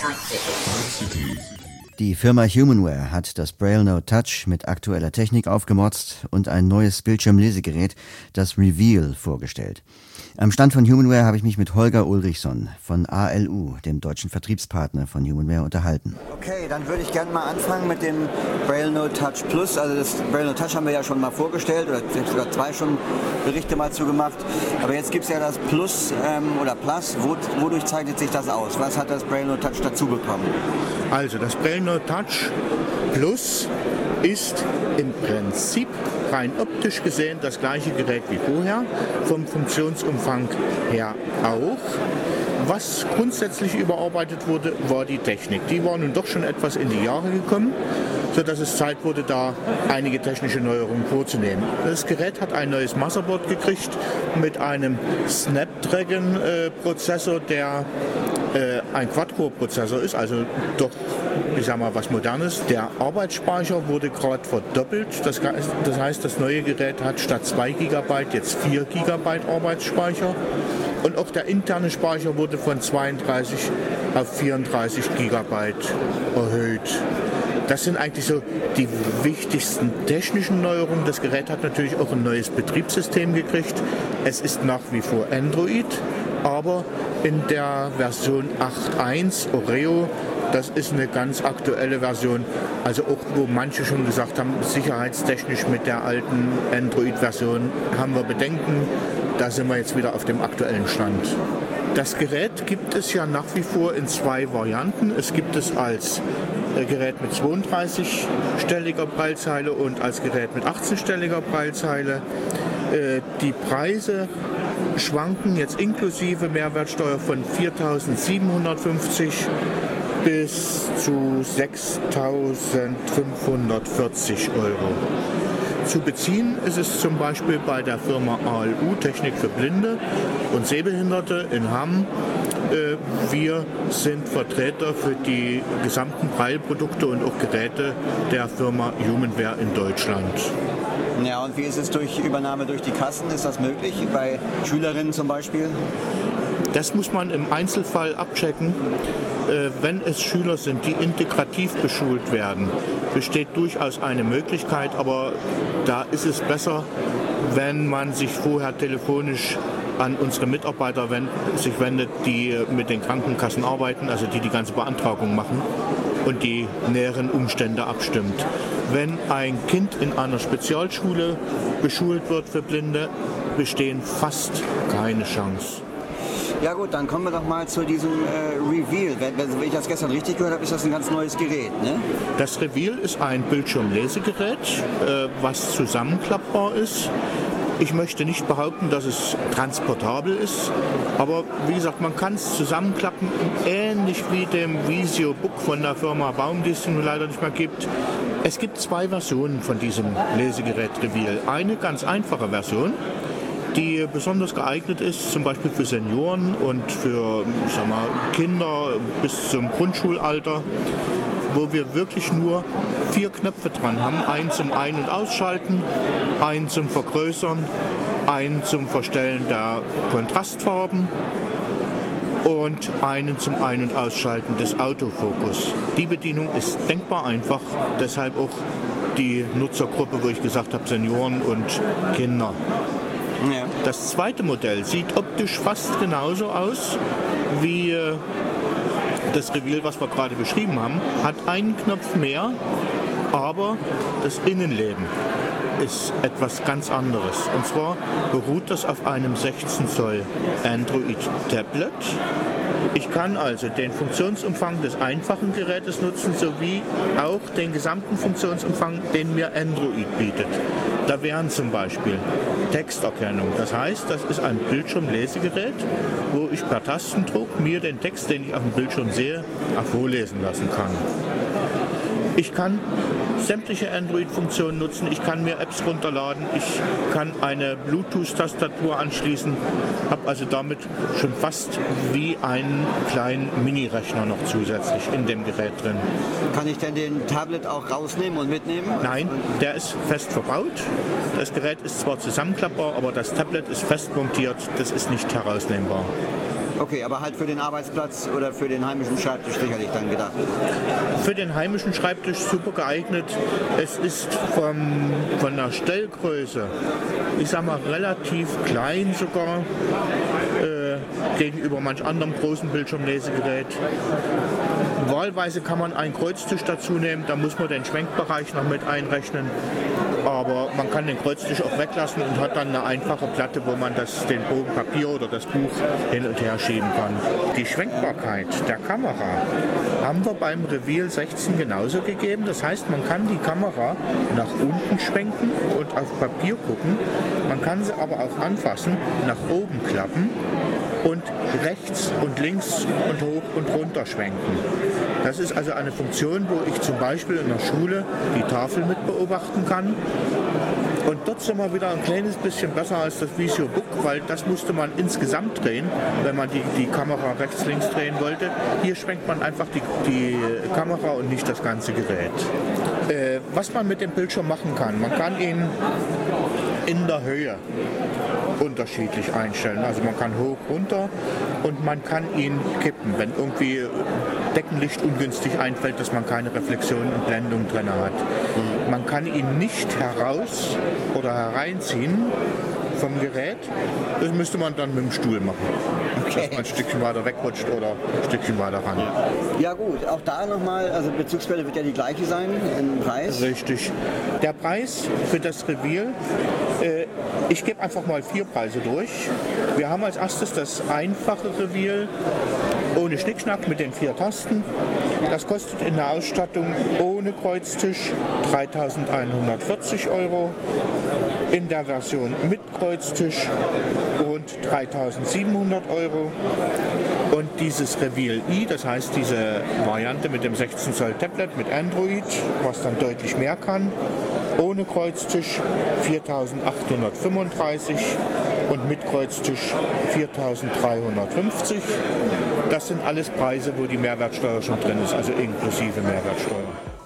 City. Die Firma Humanware hat das Braille Note Touch mit aktueller Technik aufgemotzt und ein neues Bildschirmlesegerät, das Reveal, vorgestellt. Am Stand von Humanware habe ich mich mit Holger Ulrichson von A L U, dem deutschen Vertriebspartner von Humanware, unterhalten. Okay, dann würde ich gerne mal anfangen mit dem Braille Note Touch Plus. Also das Braille Note Touch haben wir ja schon mal vorgestellt, oder sogar zwei schon Berichte mal zu gemacht. Aber jetzt gibt es ja das Plus ähm, oder Plus. Wo, wodurch zeichnet sich das aus? Was hat das Braille Note Touch dazu bekommen? Also das Braille Note Touch Plus ist im Prinzip rein optisch gesehen das gleiche Gerät wie vorher, vom Funktionsumfang her auch. Was grundsätzlich überarbeitet wurde, war die Technik. Die war nun doch schon etwas in die Jahre gekommen, sodass es Zeit wurde, da einige technische Neuerungen vorzunehmen. Das Gerät hat ein neues Motherboard gekriegt mit einem Snapdragon-Prozessor, der äh, ein Quad-Core-Prozessor ist, also doch, ich sag mal, was Modernes. Der Arbeitsspeicher wurde gerade verdoppelt. Das, das heißt, das neue Gerät hat statt zwei Gigabyte jetzt vier Gigabyte Arbeitsspeicher. Und auch der interne Speicher wurde von zweiunddreißig auf vierunddreißig Gigabyte erhöht. Das sind eigentlich so die wichtigsten technischen Neuerungen. Das Gerät hat natürlich auch ein neues Betriebssystem gekriegt. Es ist nach wie vor Android, aber in der Version acht Punkt eins Oreo. Das ist eine ganz aktuelle Version, also auch wo manche schon gesagt haben, sicherheitstechnisch mit der alten Android-Version haben wir Bedenken. Da sind wir jetzt wieder auf dem aktuellen Stand. Das Gerät gibt es ja nach wie vor in zwei Varianten. Es gibt es als Gerät mit zweiunddreißig-stelliger Braillezeile und als Gerät mit achtzehn-stelliger Braillezeile. Die Preise schwanken jetzt inklusive Mehrwertsteuer von viertausendsiebenhundertfünfzig bis zu sechstausendfünfhundertvierzig Euro. Zu beziehen ist es zum Beispiel bei der Firma A L U Technik für Blinde und Sehbehinderte in Hamm. Wir sind Vertreter für die gesamten Braille-Produkte und auch Geräte der Firma Humanware in Deutschland. Ja, und wie ist es durch Übernahme durch die Kassen? Ist das möglich, bei Schülerinnen zum Beispiel? Das muss man im Einzelfall abchecken. Wenn es Schüler sind, die integrativ beschult werden, besteht durchaus eine Möglichkeit, aber da ist es besser, wenn man sich vorher telefonisch an unsere Mitarbeiter wend, sich wendet, die mit den Krankenkassen arbeiten, also die die ganze Beantragung machen und die näheren Umstände abstimmt. Wenn ein Kind in einer Spezialschule beschult wird für Blinde, bestehen fast keine Chance. Ja gut, dann kommen wir doch mal zu diesem äh, Reveal. Wenn, wenn ich das gestern richtig gehört habe, ist das ein ganz neues Gerät, ne? Das Reveal ist ein Bildschirmlesegerät, äh, was zusammenklappbar ist. Ich möchte nicht behaupten, dass es transportabel ist, aber wie gesagt, man kann es zusammenklappen, ähnlich wie dem Visio Book von der Firma Baum, die es nun leider nicht mehr gibt. Es gibt zwei Versionen von diesem Lesegerät Reveal. Eine ganz einfache Version, die besonders geeignet ist, zum Beispiel für Senioren und für, ich sag mal, Kinder bis zum Grundschulalter, wo wir wirklich nur vier Knöpfe dran haben. Einen zum Ein- und Ausschalten, einen zum Vergrößern, einen zum Verstellen der Kontrastfarben und einen zum Ein- und Ausschalten des Autofokus. Die Bedienung ist denkbar einfach, deshalb auch die Nutzergruppe, wo ich gesagt habe, Senioren und Kinder. Ja. Das zweite Modell sieht optisch fast genauso aus wie das Reveal, was wir gerade beschrieben haben, hat einen Knopf mehr, aber das Innenleben ist etwas ganz anderes. Und zwar beruht das auf einem sechzehn Zoll Android Tablet Ich kann also den Funktionsumfang des einfachen Gerätes nutzen, sowie auch den gesamten Funktionsumfang, den mir Android bietet. Da wären zum Beispiel Texterkennung. Das heißt, das ist ein Bildschirmlesegerät, wo ich per Tastendruck mir den Text, den ich auf dem Bildschirm sehe, auch vorlesen lassen kann. Ich kann sämtliche Android-Funktionen nutzen, ich kann mir Apps runterladen, ich kann eine Bluetooth-Tastatur anschließen, habe also damit schon fast wie einen kleinen Mini-Rechner noch zusätzlich in dem Gerät drin. Kann ich denn den Tablet auch rausnehmen und mitnehmen? Nein, der ist fest verbaut. Das Gerät ist zwar zusammenklappbar, aber das Tablet ist fest montiert, das ist nicht herausnehmbar. Okay, aber halt für den Arbeitsplatz oder für den heimischen Schreibtisch sicherlich dann gedacht. Für den heimischen Schreibtisch super geeignet. Es ist vom, von der Stellgröße, ich sag mal, relativ klein sogar äh, gegenüber manch anderem großen Bildschirmlesegerät. Wahlweise kann man einen Kreuztisch dazu nehmen, da muss man den Schwenkbereich noch mit einrechnen. Aber man kann den Kreuztisch auch weglassen und hat dann eine einfache Platte, wo man das, den Bogen Papier oder das Buch hin und her schieben kann. Die Schwenkbarkeit der Kamera haben wir beim Reveal sechzehn genauso gegeben. Das heißt, man kann die Kamera nach unten schwenken und auf Papier gucken. Man kann sie aber auch anfassen, nach oben klappen und rechts und links und hoch und runter schwenken. Das ist also eine Funktion, wo ich zum Beispiel in der Schule die Tafel mit beobachten kann. Und dort sind wir wieder ein kleines bisschen besser als das VisioBook, weil das musste man insgesamt drehen, wenn man die, die Kamera rechts-links drehen wollte. Hier schwenkt man einfach die, die Kamera und nicht das ganze Gerät. Äh, was man mit dem Bildschirm machen kann, man kann ihn in der Höhe unterschiedlich einstellen. Also man kann hoch, runter und man kann ihn kippen, wenn irgendwie Deckenlicht ungünstig einfällt, dass man keine Reflexion und Blendung drin hat. Man kann ihn nicht heraus oder hereinziehen vom Gerät. Das müsste man dann mit dem Stuhl machen. Okay. Dass man ein Stückchen weiter wegrutscht oder ein Stückchen weiter ran. Ja gut, auch da nochmal, also Bezugsquelle wird ja die gleiche sein im Preis. Richtig. Der Preis für das Reveal, äh, ich gebe einfach mal vier Preise durch. Wir haben als erstes das einfache Reveal ohne Schnickschnack mit den vier Tasten. Das kostet in der Ausstattung ohne Kreuztisch dreitausendeinhundertvierzig Euro. In der Version mit Kreuztisch rund dreitausendsiebenhundert Euro. Und dieses Reveal i, das heißt diese Variante mit dem sechzehn Zoll Tablet mit Android, was dann deutlich mehr kann, ohne Kreuztisch viertausendachthundertfünfunddreißig und mit Kreuztisch viertausenddreihundertfünfzig. Das sind alles Preise, wo die Mehrwertsteuer schon drin ist, also inklusive Mehrwertsteuer.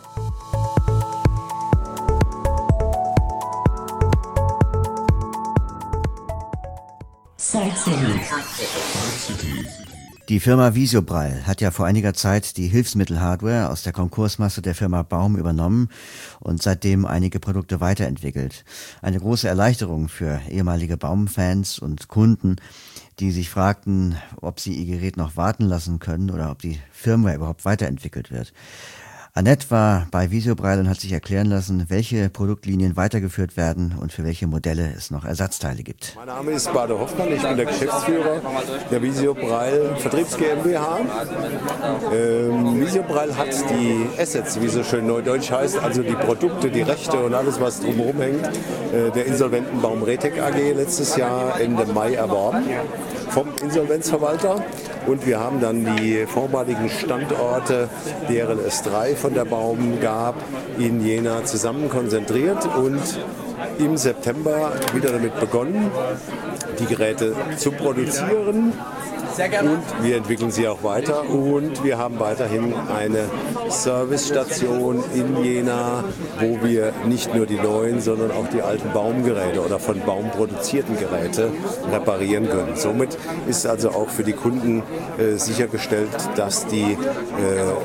Die Firma Visiobraille hat ja vor einiger Zeit die Hilfsmittel-Hardware aus der Konkursmasse der Firma Baum übernommen und seitdem einige Produkte weiterentwickelt. Eine große Erleichterung für ehemalige Baum-Fans und Kunden, die sich fragten, ob sie ihr Gerät noch warten lassen können oder ob die Firmware überhaupt weiterentwickelt wird. Annette war bei Visiobraille und hat sich erklären lassen, welche Produktlinien weitergeführt werden und für welche Modelle es noch Ersatzteile gibt. Mein Name ist Bade Hoffmann, ich bin der Geschäftsführer der Visiobraille Vertriebs GmbH. Ähm, Visiobraille hat die Assets, wie so schön neudeutsch heißt, also die Produkte, die Rechte und alles, was drumherum hängt, äh, der insolventen Baum Retec A G letztes Jahr Ende Mai erworben vom Insolvenzverwalter. Und wir haben dann die vormaligen Standorte, deren es drei von der Baum gab, in Jena zusammen konzentriert und im September wieder damit begonnen, die Geräte zu produzieren. Und wir entwickeln sie auch weiter und wir haben weiterhin eine Servicestation in Jena, wo wir nicht nur die neuen, sondern auch die alten Baumgeräte oder von Baum produzierten Geräte reparieren können. Somit ist also auch für die Kunden äh, sichergestellt, dass die äh,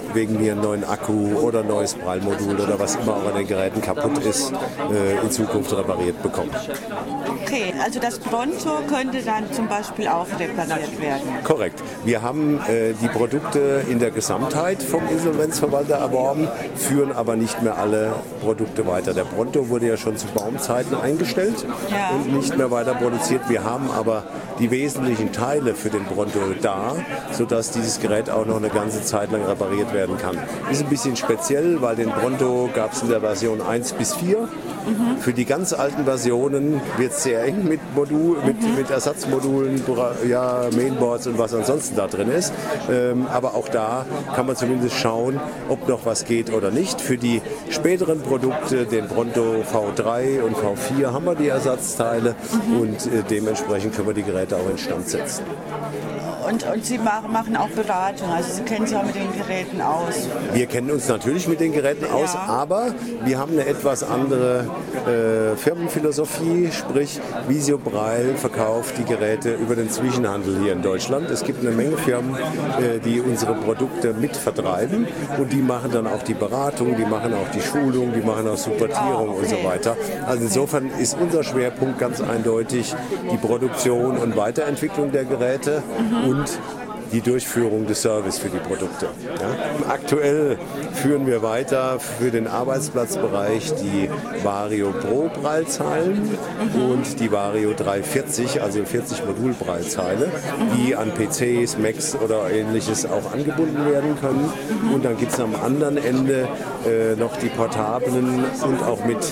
wegen mir einen neuen Akku oder ein neues Prallmodul oder was immer auch an den Geräten kaputt ist, äh, in Zukunft repariert bekommen. Okay, also das Pronto könnte dann zum Beispiel auch repariert werden? Korrekt. Wir haben äh, die Produkte in der Gesamtheit vom Insolvenzverwalter erworben, führen aber nicht mehr alle Produkte weiter. Der Pronto wurde ja schon zu Baumzeiten eingestellt ja. und nicht mehr weiter produziert. Wir haben aber die wesentlichen Teile für den Pronto da, sodass dieses Gerät auch noch eine ganze Zeit lang repariert werden kann. Ist ein bisschen speziell, weil den Pronto gab es in der Version eins bis vier. Mhm. Für die ganz alten Versionen wird es sehr eng mit, Modul, mit, mhm. mit Ersatzmodulen, ja, Mainboards und was ansonsten da drin ist. Ähm, aber auch da kann man zumindest schauen, ob noch was geht oder nicht. Für die späteren Produkte, den Pronto V drei und V vier, haben wir die Ersatzteile mhm. und äh, dementsprechend können wir die Geräte auch instand setzen. Und, und Sie machen auch Beratung, also Sie kennen sich auch mit den Geräten aus. Wir kennen uns natürlich mit den Geräten aus, ja. aber wir haben eine etwas andere äh, Firmenphilosophie, sprich Visio Braille verkauft die Geräte über den Zwischenhandel hier in Deutschland. Es gibt eine Menge Firmen, äh, die unsere Produkte mit vertreiben und die machen dann auch die Beratung, die machen auch die Schulung, die machen auch Supportierung oh, okay. und so weiter. Also insofern ist unser Schwerpunkt ganz eindeutig die Produktion und Weiterentwicklung der Geräte mhm. und die Durchführung des Service für die Produkte. Ja. Aktuell führen wir weiter für den Arbeitsplatzbereich die Vario Pro Prallzeilen mhm. und die Vario dreihundertvierzig, also vierzig Modul-Prallzeile, mhm. die an P Cs, Macs oder ähnliches auch angebunden werden können. Mhm. Und dann gibt es am anderen Ende äh, noch die portablen und auch mit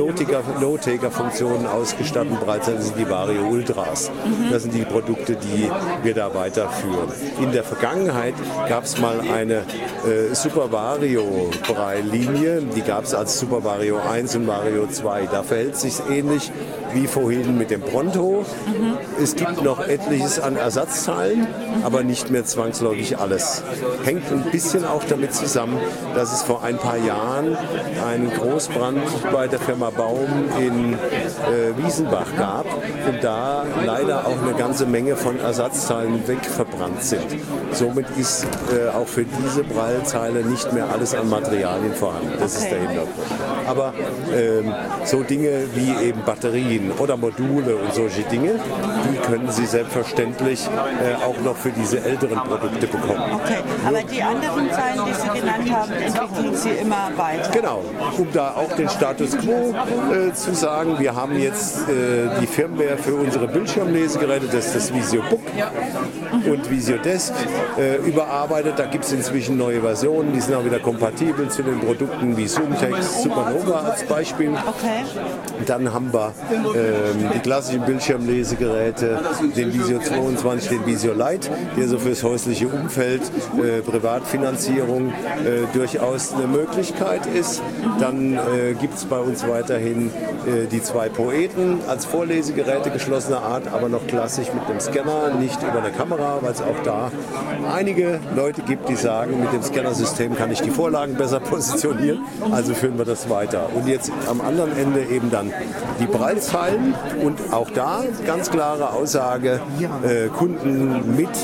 No-Taker-Funktionen ausgestatteten Prallzeilen, das sind die Vario Ultras. Mhm. Das sind die Produkte, die wir da weiterführen. In der Vergangenheit gab es mal eine äh, Super Vario Braille-Linie, die gab es als Super Vario eins und Vario zwei. Da verhält es sich ähnlich wie vorhin mit dem Pronto. Mhm. Es gibt noch etliches an Ersatzteilen, mhm. aber nicht mehr zwangsläufig alles. Hängt ein bisschen auch damit zusammen, dass es vor ein paar Jahren einen Großbrand bei der Firma Baum in äh, Wiesenbach gab und da leider auch eine ganze Menge von Ersatzteilen wegverbrannt sind. Somit ist äh, auch für diese Prallzeile nicht mehr alles an Materialien vorhanden. Das okay. ist der Hintergrund. Aber ähm, so Dinge wie eben Batterien oder Module und solche Dinge, die können Sie selbstverständlich äh, auch noch für diese älteren Produkte bekommen. Okay, aber die anderen Zeilen, die Sie genannt haben, entwickeln Sie immer weiter? Genau, um da auch den Status quo äh, zu sagen, wir haben jetzt äh, die Firmware für unsere Bildschirmlesegeräte, das ist das Visio Book mhm. und Visio Desk äh, überarbeitet. Da gibt es inzwischen neue Versionen, die sind auch wieder kompatibel zu den Produkten wie Zoomtext, Supernova als Beispiel. Okay. Dann haben wir ähm, die klassischen Bildschirmlesegeräte, den Visio zweiundzwanzig, den Visio Lite, der so fürs häusliche Umfeld, äh, Privatfinanzierung äh, durchaus eine Möglichkeit ist. Dann äh, gibt es bei uns weiterhin äh, die zwei Poeten als Vorlesegeräte geschlossener Art, aber noch klassisch mit dem Scanner, nicht über eine Kamera, weil es auch da einige Leute gibt, die sagen, mit dem Scannersystem kann ich die Vorlagen besser positionieren, also führen wir das weiter. Und jetzt am anderen Ende eben dann die Prallzeilen und auch da ganz klare Aussage, äh, Kunden mit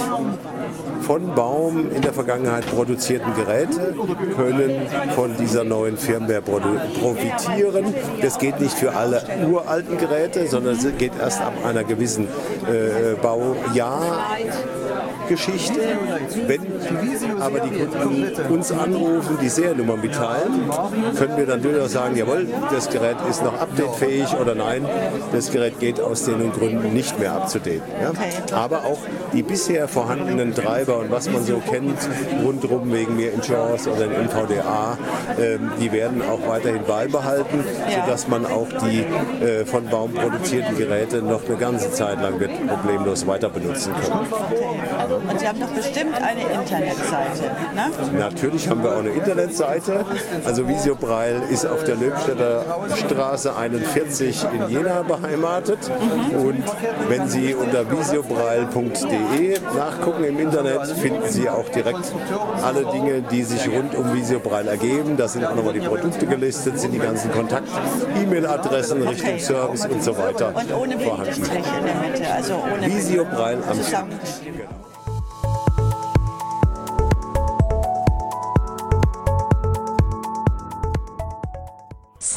von Baum in der Vergangenheit produzierten Geräte können von dieser neuen Firmware profitieren. Das geht nicht für alle uralten Geräte, sondern es geht erst ab einer gewissen äh, Baujahr. Geschichte. Wenn aber die Kunden uns anrufen, die Seriennummer mitteilen, können wir dann durchaus sagen, jawohl, das Gerät ist noch updatefähig oder nein, das Gerät geht aus den Gründen nicht mehr abzudaten. Ja? Aber auch die bisher vorhandenen Treiber und was man so kennt, rundherum wegen mir in JAWS oder in N V D A, äh, die werden auch weiterhin beibehalten, sodass man auch die äh, von Baum produzierten Geräte noch eine ganze Zeit lang wird problemlos weiter benutzen können. Und Sie haben doch bestimmt eine Internetseite, ne? Natürlich haben wir auch eine Internetseite. Also Visio Braille ist auf der Löbstädter Straße einundvierzig in Jena beheimatet. Mhm. Und wenn Sie unter visiobraille punkt de nachgucken im Internet, finden Sie auch direkt alle Dinge, die sich rund um Visio Braille ergeben. Da sind auch nochmal die Produkte gelistet, sind die ganzen Kontakt-E-Mail-Adressen Richtung okay. Service und so weiter. Und ohne Bindestrich in der Mitte, also ohne Visio Braille am Stück.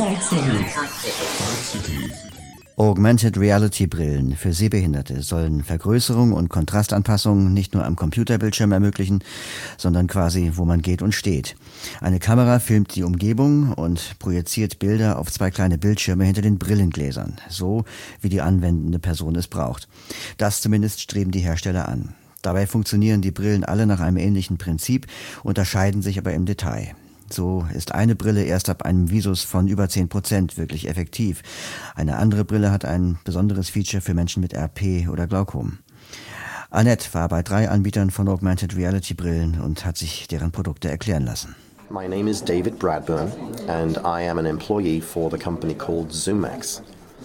Augmented Reality Brillen für Sehbehinderte sollen Vergrößerung und Kontrastanpassung nicht nur am Computerbildschirm ermöglichen, sondern quasi, wo man geht und steht. Eine Kamera filmt die Umgebung und projiziert Bilder auf zwei kleine Bildschirme hinter den Brillengläsern, so wie die anwendende Person es braucht. Das zumindest streben die Hersteller an. Dabei funktionieren die Brillen alle nach einem ähnlichen Prinzip, unterscheiden sich aber im Detail. So ist eine Brille erst ab einem Visus von über zehn Prozent wirklich effektiv. Eine andere Brille hat ein besonderes Feature für Menschen mit R P oder Glaukom. Annette war bei drei Anbietern von Augmented Reality Brillen und hat sich deren Produkte erklären lassen. My name is David Bradburn and I am an employee for the company called ZoomX.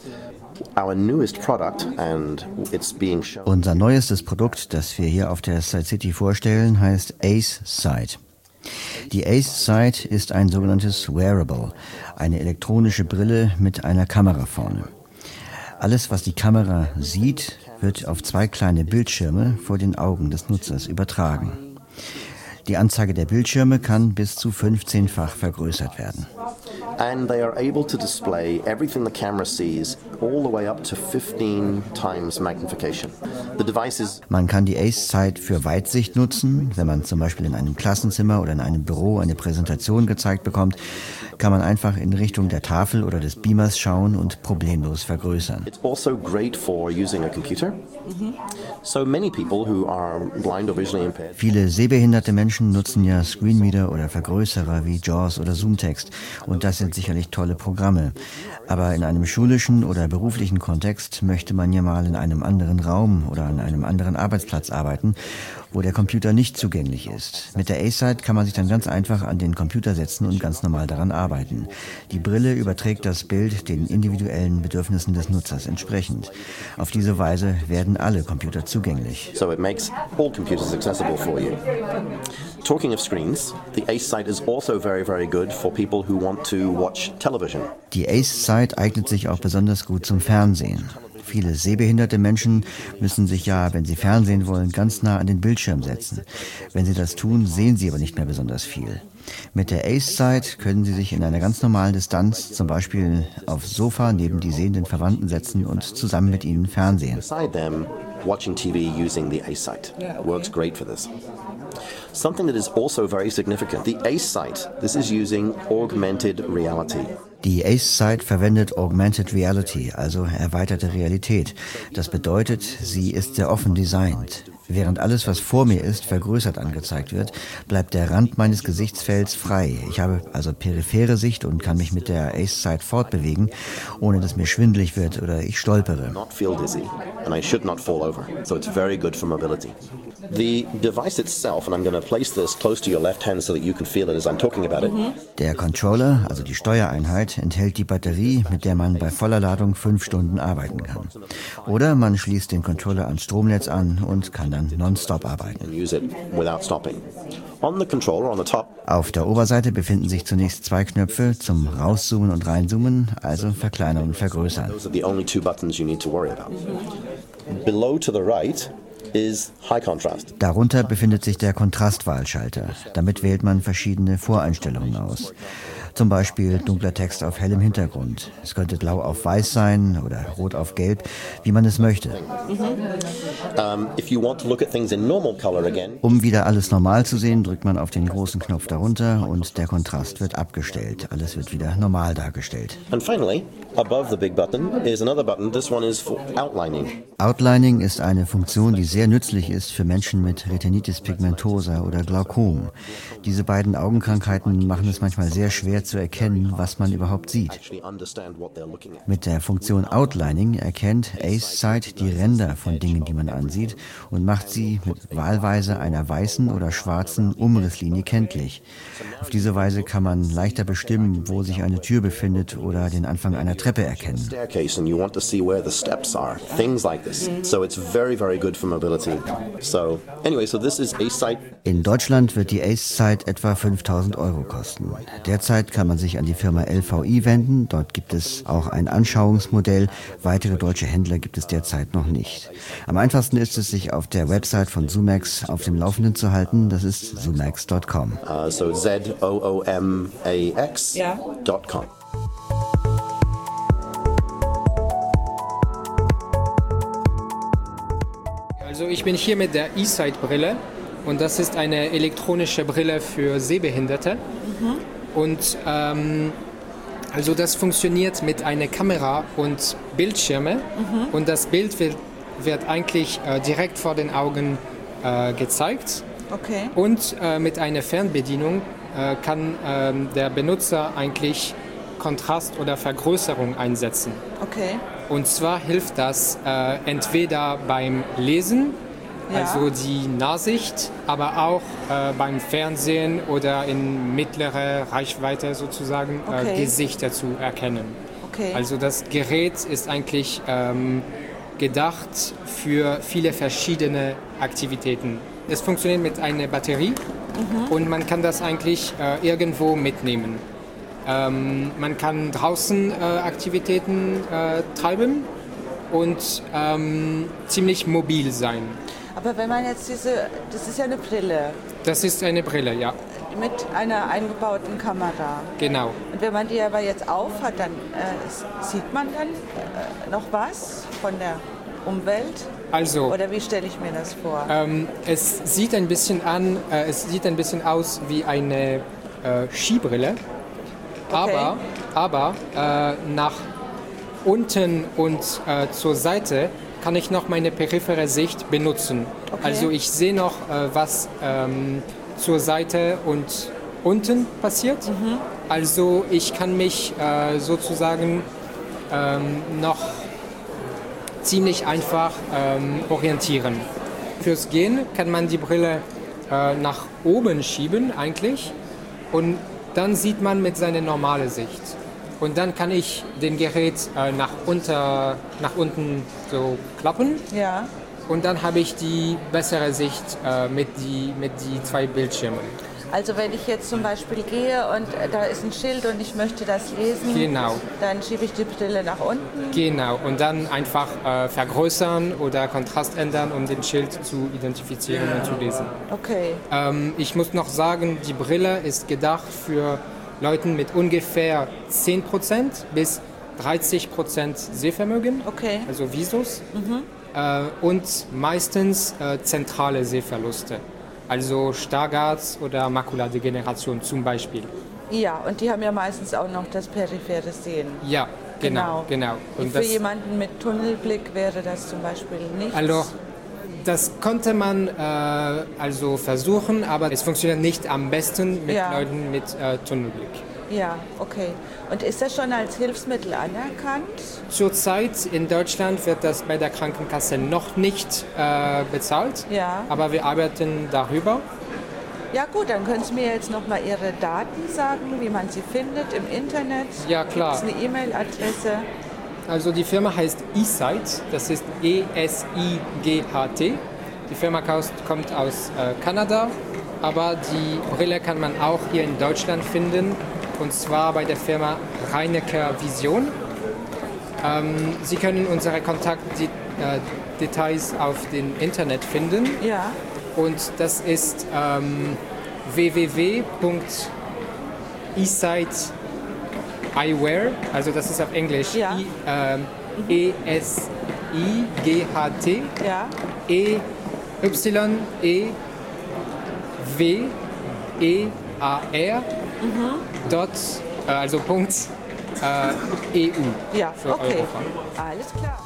Our newest product and it's being shown. Unser neuestes Produkt, das wir hier auf der Side City vorstellen, heißt Ace Sight. Die Ace Sight ist ein sogenanntes Wearable, eine elektronische Brille mit einer Kamera vorne. Alles, was die Kamera sieht, wird auf zwei kleine Bildschirme vor den Augen des Nutzers übertragen. Die Anzeige der Bildschirme kann bis zu fünfzehnfach vergrößert werden. And they are able to display everything the camera sees all the way up to fifteen times magnification. The device is Man kann die Ace Sight für Weitsicht nutzen. Wenn man zum Beispiel in einem Klassenzimmer oder in einem Büro eine Präsentation gezeigt bekommt, kann man einfach in Richtung der Tafel oder des Beamers schauen und problemlos vergrößern. It's also great for using a computer. So many people who are blind or visually impaired. Viele sehbehinderte Menschen nutzen ja Screenreader oder Vergrößerer wie JAWS oder ZoomText und das sind sicherlich tolle Programme. Aber in einem schulischen oder beruflichen Kontext möchte man ja mal in einem anderen Raum oder an einem anderen Arbeitsplatz arbeiten, wo der Computer nicht zugänglich ist. Mit der Ace Sight kann man sich dann ganz einfach an den Computer setzen und ganz normal daran arbeiten. Die Brille überträgt das Bild den individuellen Bedürfnissen des Nutzers entsprechend. Auf diese Weise werden alle Computer zugänglich. So it makes all computers accessible for you. Talking of screens, the Ace Sight is also very, very good for people who want to watch television. Die Ace Sight eignet sich auch besonders gut zum Fernsehen. Viele sehbehinderte Menschen müssen sich ja, wenn sie Fernsehen wollen, ganz nah an den Bildschirm setzen. Wenn sie das tun, sehen sie aber nicht mehr besonders viel. Mit der Ace Sight können sie sich in einer ganz normalen Distanz, zum Beispiel aufs Sofa neben die sehenden Verwandten setzen und zusammen mit ihnen fernsehen. Beside them, watching T V using the Ace Sight works great for this. Something that is also very significant. The Ace Sight, this is using augmented reality. Die Ace Sight verwendet Augmented Reality, also erweiterte Realität. Das bedeutet, sie ist sehr offen designt. Während alles, was vor mir ist, vergrößert angezeigt wird, bleibt der Rand meines Gesichtsfelds frei. Ich habe also periphere Sicht und kann mich mit der Ace Sight fortbewegen, ohne dass mir schwindelig wird oder ich stolpere. Not feel dizzy, and I should not fall over. So it's very good for mobility. The device itself, and I'm going to place this close to your left hand so that you can feel it as I'm talking about it. Der Controller, also die Steuereinheit, enthält die Batterie, mit der man bei voller Ladung fünf Stunden arbeiten kann. Oder man schließt den Controller ans Stromnetz an und kann dann nonstop arbeiten. And use it without stopping. On the controller on the top. Auf der Oberseite befinden sich zunächst zwei Knöpfe zum Rauszoomen und Reinzoomen, also verkleinern und vergrößern. Those are the only two buttons you need to worry about. Below to the right is high contrast. Darunter befindet sich der Kontrastwahlschalter. Damit wählt man verschiedene Voreinstellungen aus. Zum Beispiel dunkler Text auf hellem Hintergrund. Es könnte blau auf weiß sein oder rot auf gelb, wie man es möchte. Um, if you want to look at things in normal color again. Um wieder alles normal zu sehen, drückt man auf den großen Knopf darunter und der Kontrast wird abgestellt. Alles wird wieder normal dargestellt. And finally, above the big button is another button. This one is for outlining. Outlining ist eine Funktion, die sehr nützlich ist für Menschen mit Retinitis pigmentosa oder Glaukom. Diese beiden Augenkrankheiten machen es manchmal sehr schwer zu erkennen, was man überhaupt sieht. Mit der Funktion Outlining erkennt Ace Sight die Ränder von Dingen, die man ansieht, und macht sie mit wahlweise einer weißen oder schwarzen Umrisslinie kenntlich. Auf diese Weise kann man leichter bestimmen, wo sich eine Tür befindet oder den Anfang einer Treppe erkennen. In Deutschland wird die Ace Sight etwa fünftausend Euro kosten. Derzeit kann man sich an die Firma L V I wenden. Dort gibt es auch ein Anschauungsmodell. Weitere deutsche Händler gibt es derzeit noch nicht. Am einfachsten ist es, sich auf der Website von ZoomX auf dem Laufenden zu halten. Das ist zoomax Punkt com. Uh, so Z O O M A X Punkt com. Also ich bin hier mit der eSight-Brille und das ist eine elektronische Brille für Sehbehinderte. Mhm. Und ähm, also das funktioniert mit einer Kamera und Bildschirme mhm. und das Bild wird, wird eigentlich äh, direkt vor den Augen äh, gezeigt. Okay. Und äh, mit einer Fernbedienung äh, kann äh, der Benutzer eigentlich Kontrast oder Vergrößerung einsetzen. Okay. Und zwar hilft das äh, entweder beim Lesen, ja. also die Nahsicht, aber auch äh, beim Fernsehen oder in mittlerer Reichweite sozusagen okay. äh, Gesichter zu erkennen. Okay. Also das Gerät ist eigentlich ähm, gedacht für viele verschiedene Aktivitäten. Es funktioniert mit einer Batterie mhm. und man kann das eigentlich äh, irgendwo mitnehmen. Ähm, man kann draußen äh, Aktivitäten äh, treiben und ähm, ziemlich mobil sein. Aber wenn man jetzt diese, das ist ja eine Brille. Das ist eine Brille, ja. Mit einer eingebauten Kamera. Genau. Und wenn man die aber jetzt auf hat, dann äh, sieht man dann äh, noch was von der Umwelt? Also, oder wie stelle ich mir das vor? Ähm, es sieht ein bisschen an, äh, es sieht ein bisschen aus wie eine äh, Skibrille. Okay. Aber, aber äh, nach unten und äh, zur Seite kann ich noch meine periphere Sicht benutzen. Okay. Also ich sehe noch, äh, was ähm, zur Seite und unten passiert. Mhm. Also ich kann mich äh, sozusagen ähm, noch ziemlich einfach ähm, orientieren. Fürs Gehen kann man die Brille äh, nach oben schieben eigentlich und dann sieht man mit seiner normalen Sicht. Und dann kann ich den Gerät äh, nach, unter, nach unten so klappen. Ja. Und dann habe ich die bessere Sicht äh, mit, die, mit die zwei Bildschirmen. Also wenn ich jetzt zum Beispiel gehe und äh, da ist ein Schild und ich möchte das lesen, genau. dann schiebe ich die Brille nach unten. Genau, und dann einfach äh, vergrößern oder Kontrast ändern, um den Schild zu identifizieren und zu lesen. Okay. Ähm, ich muss noch sagen, die Brille ist gedacht für Leute mit ungefähr zehn Prozent bis dreißig Prozent Sehvermögen, okay. also Visus, mhm. äh, und meistens äh, zentrale Sehverluste. Also Stargardt oder Makuladegeneration zum Beispiel. Ja, und die haben ja meistens auch noch das periphere Sehen. Ja, genau, genau. genau. Und für das, jemanden mit Tunnelblick wäre das zum Beispiel nichts? Also, das konnte man äh, also versuchen, aber es funktioniert nicht am besten mit ja. Leuten mit äh, Tunnelblick. Ja, okay. Und ist das schon als Hilfsmittel anerkannt? Zurzeit in Deutschland wird das bei der Krankenkasse noch nicht äh, bezahlt, ja. aber wir arbeiten darüber. Ja gut, dann können Sie mir jetzt noch mal Ihre Daten sagen, wie man sie findet im Internet. Ja, klar. Gibt es eine E-Mail-Adresse? Also die Firma heißt eSight, das ist E S I G H T. Die Firma kommt aus äh, Kanada, aber die Brille kann man auch hier in Deutschland finden. Und zwar bei der Firma Reinecker Vision. Ähm, Sie können unsere Kontaktdetails auf dem Internet finden. Ja. Und das ist ähm, w w w punkt eSight Eyewear, also das ist auf Englisch. Ja. I, ähm, E S I G H T. Ja. E Y E W E A R. Mhm. Dot, äh, also Punkt äh, E U. Ja, für okay. Europa. Alles klar.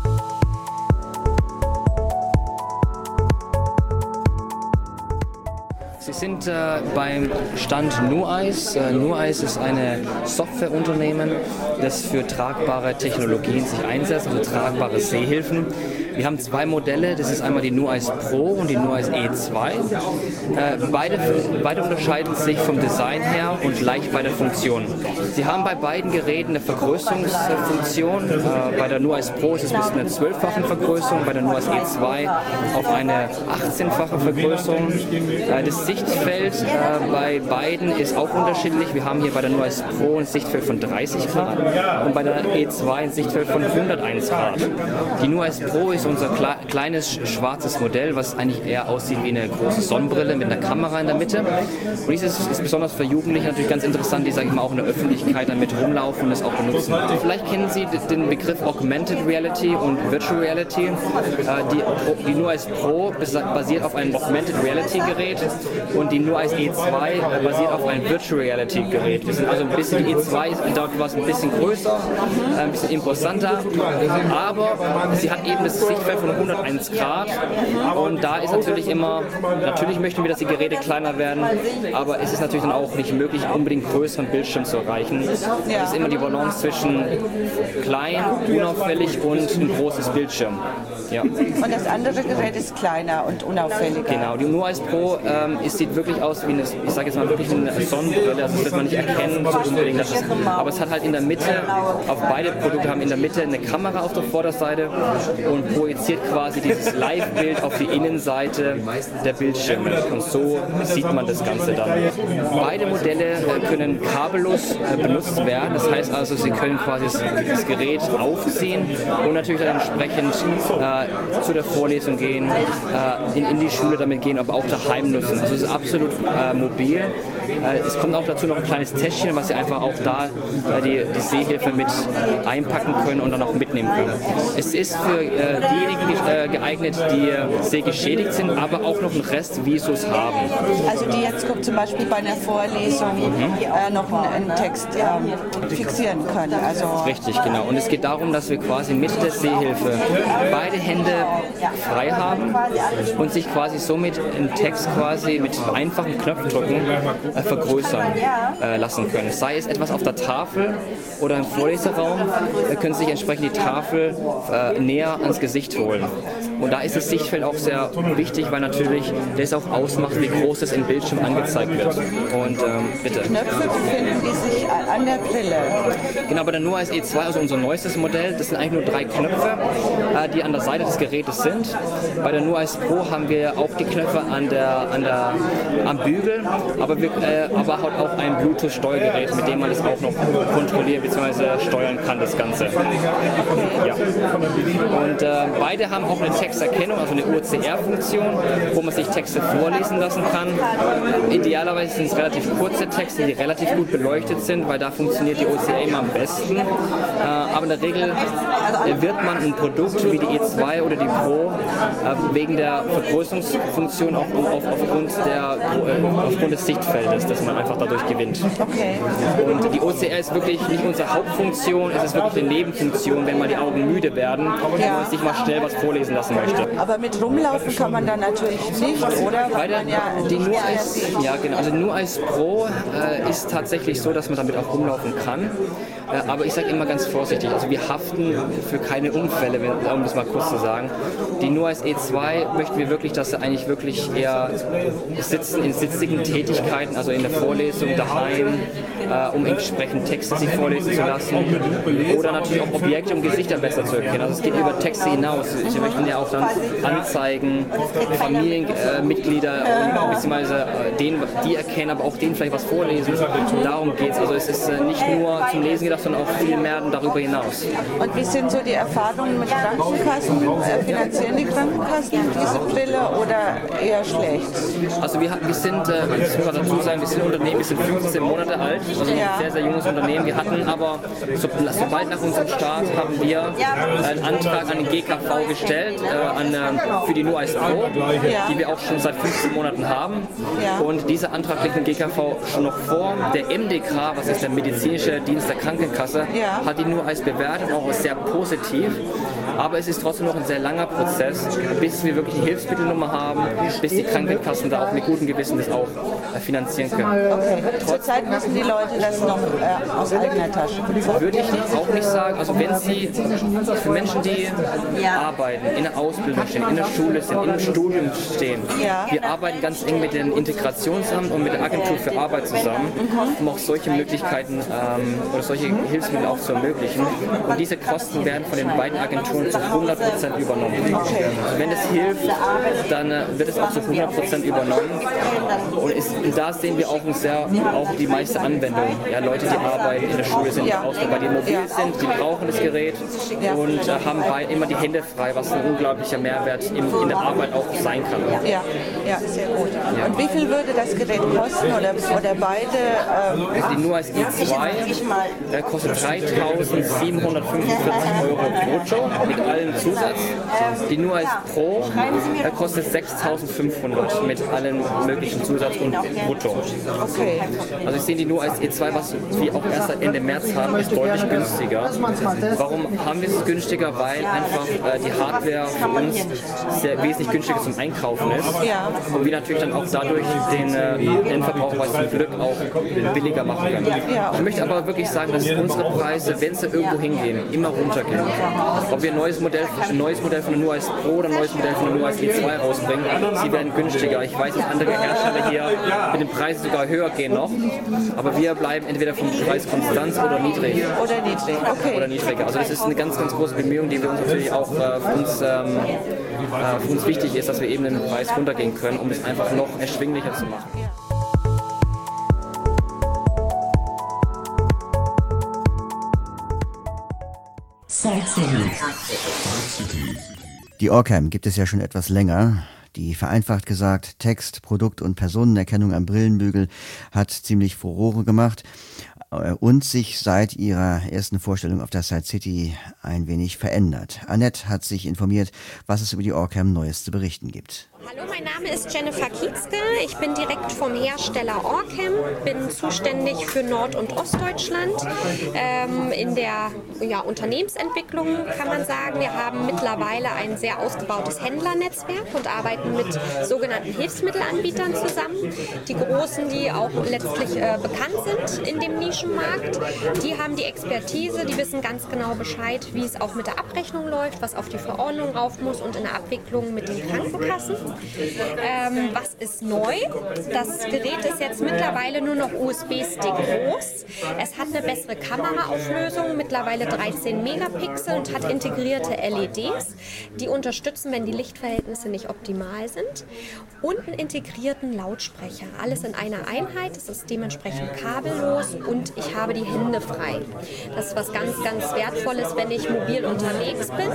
Sie sind äh, beim Stand NuEyes. Äh, NuEyes ist ein Softwareunternehmen, das für tragbare Technologien sich einsetzt, also tragbare Sehhilfen. Wir haben zwei Modelle, das ist einmal die NuEyes Pro und die NuEyes E zwei. Äh, beide, beide unterscheiden sich vom Design her und leicht bei der Funktion. Sie haben bei beiden Geräten eine Vergrößerungsfunktion. Äh, bei der NuEyes Pro ist es bis zu einer zwölffachen Vergrößerung, bei der NuEyes E zwei auf eine achtzehnfache Vergrößerung. Äh, das Sichtfeld äh, bei beiden ist auch unterschiedlich. Wir haben hier bei der NuEyes Pro ein Sichtfeld von dreißig Grad und bei der E zwei ein Sichtfeld von hunderteins Grad. Die NuEyes Pro ist ist unser kle kleines schwarzes Modell, was eigentlich eher aussieht wie eine große Sonnenbrille mit einer Kamera in der Mitte. Und dieses ist besonders für Jugendliche natürlich ganz interessant, die, sage ich mal, auch in der Öffentlichkeit damit rumlaufen und das auch benutzen. Vielleicht kennen Sie den Begriff Augmented Reality und Virtual Reality. Die, die NUICE Pro basiert auf einem Augmented Reality Gerät und die NUICE E zwei basiert auf einem Virtual Reality Gerät. Wir sind also ein bisschen, die E zwei dort war es ein bisschen größer, ein bisschen imposanter, aber sie hat eben das Sichtfeld von hunderteins Grad und da ist natürlich immer, natürlich möchten wir, dass die Geräte kleiner werden, aber es ist natürlich dann auch nicht möglich, unbedingt größeren Bildschirm zu erreichen. Es ist immer die Balance zwischen klein, unauffällig und ein großes Bildschirm. Ja. Und das andere Gerät ist kleiner und unauffälliger. Genau, die NUICE Pro ähm, es sieht wirklich aus wie eine, ich sage jetzt mal wirklich eine Sonnenbrille, also das wird man nicht erkennen, so unbedingt, das ist, aber es hat halt in der Mitte, auf beide Produkte haben in der Mitte eine Kamera auf der Vorderseite und projiziert quasi dieses Live-Bild auf die Innenseite der Bildschirme und so sieht man das Ganze dann. Beide Modelle äh, können kabellos äh, benutzt werden, das heißt also, Sie können quasi das, das Gerät aufziehen und natürlich dann entsprechend äh, zu der Vorlesung gehen, äh, in, in die Schule damit gehen, aber auch daheim nutzen. Also es ist absolut äh, mobil. Äh, es kommt auch dazu noch ein kleines Täschchen, was Sie einfach auch da äh, die, die Sehhilfe mit einpacken können und dann auch mitnehmen können. Es ist für äh, diejenigen äh, geeignet, die äh, sehgeschädigt sind, aber auch noch einen Rest Visus haben. Also die jetzt zum Beispiel bei einer Vorlesung mhm. äh, noch einen, einen Text äh, fixieren können. Also richtig, genau. Und es geht darum, dass wir quasi mit der Sehhilfe beide Hände frei haben und sich quasi somit einen Text quasi mit einfachen Knopfdrücken äh, vergrößern äh, lassen können. Sei es etwas auf der Tafel oder im Vorleseraum, äh, können Sie sich entsprechend die Tafel äh, näher ans Gesicht holen. Und da ist das Sichtfeld auch sehr wichtig, weil natürlich das auch ausmacht, wie groß es im Bildschirm angezeigt wird. Und ähm, bitte. Knöpfe befinden die sich an der Brille. Genau, bei der NUICE E zwei, also unser neuestes Modell, das sind eigentlich nur drei Knöpfe, äh, die an der Seite des Gerätes sind. Bei der NUICE Pro haben wir auch die Knöpfe an der, an der, am Bügel, aber, wir, äh, aber halt auch ein Bluetooth-Steuergerät, mit dem man das auch noch kontrollieren bzw. steuern kann, das Ganze. Ja. Und äh, beide haben auch eine Texterkennung, also eine O C R-Funktion, wo man sich Texte vorlesen lassen kann. Idealerweise sind es relativ kurze Texte, die relativ gut beleuchtet sind, weil da funktioniert die O C R immer am besten. Äh, aber in der Regel äh, wird man ein Produkt wie die E zwei oder die Pro äh, wegen der Vergrößerungsfunktion auch auf, aufgrund, der, äh, aufgrund des Sichtfeldes, das man einfach dadurch gewinnt. Okay. Und die O C R ist wirklich nicht unsere Hauptfunktion, es ist wirklich eine Nebenfunktion, wenn mal die Augen müde werden und Ja. man sich mal schnell was vorlesen lassen möchte. Aber mit rumlaufen kann man dann natürlich nicht, oder? Bei der, ja die NUICE, ja genau, also NUICE Pro äh, ist tatsächlich so, dass man damit auch rumlaufen kann. Äh, aber ich sage immer ganz vorsichtig, also wir haften für keine Unfälle, wenn, um das mal kurz zu sagen. Die NUICE E zwei möchten wir wirklich, dass sie eigentlich wirklich eher sitzen in sitzigen Tätigkeiten, also in der Vorlesung, daheim, äh, um entsprechend Texte sich vorlesen zu lassen. Oder natürlich auch Objekte, um Gesichter besser zu erkennen. Also es geht über Texte hinaus. Wir möchten ja auch dann Anzeigen, Familienmitglieder, äh, beziehungsweise äh, denen, die erkennen, aber auch denen vielleicht was vorlesen. Darum geht es. Also es ist äh, nicht nur zum Lesen gedacht, sondern auch viel mehr darüber hinaus. Und wie sind so die Erfahrungen mit Krankenkassen? Äh, finanzieren die Krankenkassen diese Brille oder eher schlecht? Also wir, wir sind, äh, ich muss dazu sagen, wir sind ein Unternehmen, wir sind fünfzehn Monate alt, also ein Ja. sehr, sehr junges Unternehmen. Wir hatten aber, so, sobald nach unserem Start, haben wir einen Antrag an den G K V gestellt, äh, an, äh, für die NUICE Pro, Ja. die wir auch schon seit fünfzehn Monaten haben. Ja. Und dieser Antrag liegt dem G K V schon noch vor. Der M D K, was ist der medizinische Dienst der Krankenkasse, Ja. hat die NUICE bewertet, auch sehr positiv. Aber es ist trotzdem noch ein sehr langer Prozess, bis wir wirklich eine Hilfsmittelnummer haben, bis die Krankenkassen da auch mit gutem Gewissen das auch äh, finanzieren können. Okay. Zurzeit müssen die Leute das noch äh, aus eigener Tasche bezahlen. Würde ich auch nicht sagen. Also wenn Sie für Menschen, die arbeiten, in der Ausbildung stehen, in der Schule sind, im Studium stehen, Ja. wir arbeiten ganz eng mit dem Integrationsamt und mit der Agentur für Arbeit zusammen, um auch solche Möglichkeiten ähm, oder solche Hilfsmittel auch zu ermöglichen. Und diese Kosten werden von den beiden Agenturen zu hundert Prozent übernommen. Okay. Wenn es hilft, dann äh, wird es auch zu hundert Prozent übernommen. Und ist, da sehen wir auch sehr, auch die meiste Anwendung. Ja, Leute, die arbeiten in der Schule, sind ja. Ausgabe, die mobil ja. sind, die brauchen das Gerät ja. und äh, haben bei immer die Hände frei, was ein unglaublicher Mehrwert in, in der Arbeit auch sein kann. Ja, ja sehr gut. Ja. Und wie viel würde das Gerät kosten oder, oder beide? Ähm, also die NUAIS i zwei äh, kostet dreitausendsiebenhundertfünfundvierzig Euro brutto mit allen Zusatz. Die NUAIS Pro äh, kostet sechstausendfünfhundert mit allen möglichen Zusatz und brutto. Okay. Also ich sehe die NUAIS i zwei, was wir auch erst Ende März haben, ist deutlich günstiger. Warum haben wir es günstiger? Weil einfach äh, die Hardware für uns sehr wesentlich günstiger zum Einkaufen ist. Ja. Und wir natürlich dann auch dadurch den äh, Endverbraucher zum Glück auch billiger machen können. Ja. Ich möchte aber wirklich sagen, dass unsere Preise, wenn sie irgendwo hingehen, immer runtergehen. Ob wir ein neues Modell, ein neues Modell von der NUAIS Pro oder ein neues Modell von der NUAIS i zwei rausbringen, sie werden günstiger. Ich weiß, dass andere Hersteller hier mit den Preisen sogar höher gehen noch, aber wir bleiben entweder vom Preis konstant oder niedrig. Oder niedrig, okay. Oder niedriger. Also das ist eine ganz, ganz große Bemühung, die wir uns natürlich auch äh, für, uns, ähm, äh, für uns wichtig ist, dass wir eben den Preis runtergehen können, um es einfach noch erschwinglicher zu machen. Die Orcam gibt es ja schon etwas länger. Die vereinfacht gesagt Text-, Produkt- und Personenerkennung am Brillenbügel hat ziemlich Furore gemacht und sich seit ihrer ersten Vorstellung auf der Side City ein wenig verändert. Annette hat sich informiert, was es über die Orcam Neues zu berichten gibt. Hallo, mein Name ist Jennifer Kietzke. Ich bin direkt vom Hersteller Orcam, bin zuständig für Nord- und Ostdeutschland ähm, in der ja, Unternehmensentwicklung, kann man sagen. Wir haben mittlerweile ein sehr ausgebautes Händlernetzwerk und arbeiten mit sogenannten Hilfsmittelanbietern zusammen. Die großen, die auch letztlich äh, bekannt sind in dem Nischenmarkt, die haben die Expertise, die wissen ganz genau Bescheid, wie es auch mit der Abrechnung läuft, was auf die Verordnung rauf muss und in der Abwicklung mit den Krankenkassen. Ähm, was ist neu? Das Gerät ist jetzt mittlerweile nur noch U S B-Stick groß. Es hat eine bessere Kameraauflösung, mittlerweile dreizehn Megapixel und hat integrierte L E Ds, die unterstützen, wenn die Lichtverhältnisse nicht optimal sind. Und einen integrierten Lautsprecher. Alles in einer Einheit. Es ist dementsprechend kabellos und ich habe die Hände frei. Das ist was ganz, ganz Wertvolles, wenn ich mobil unterwegs bin.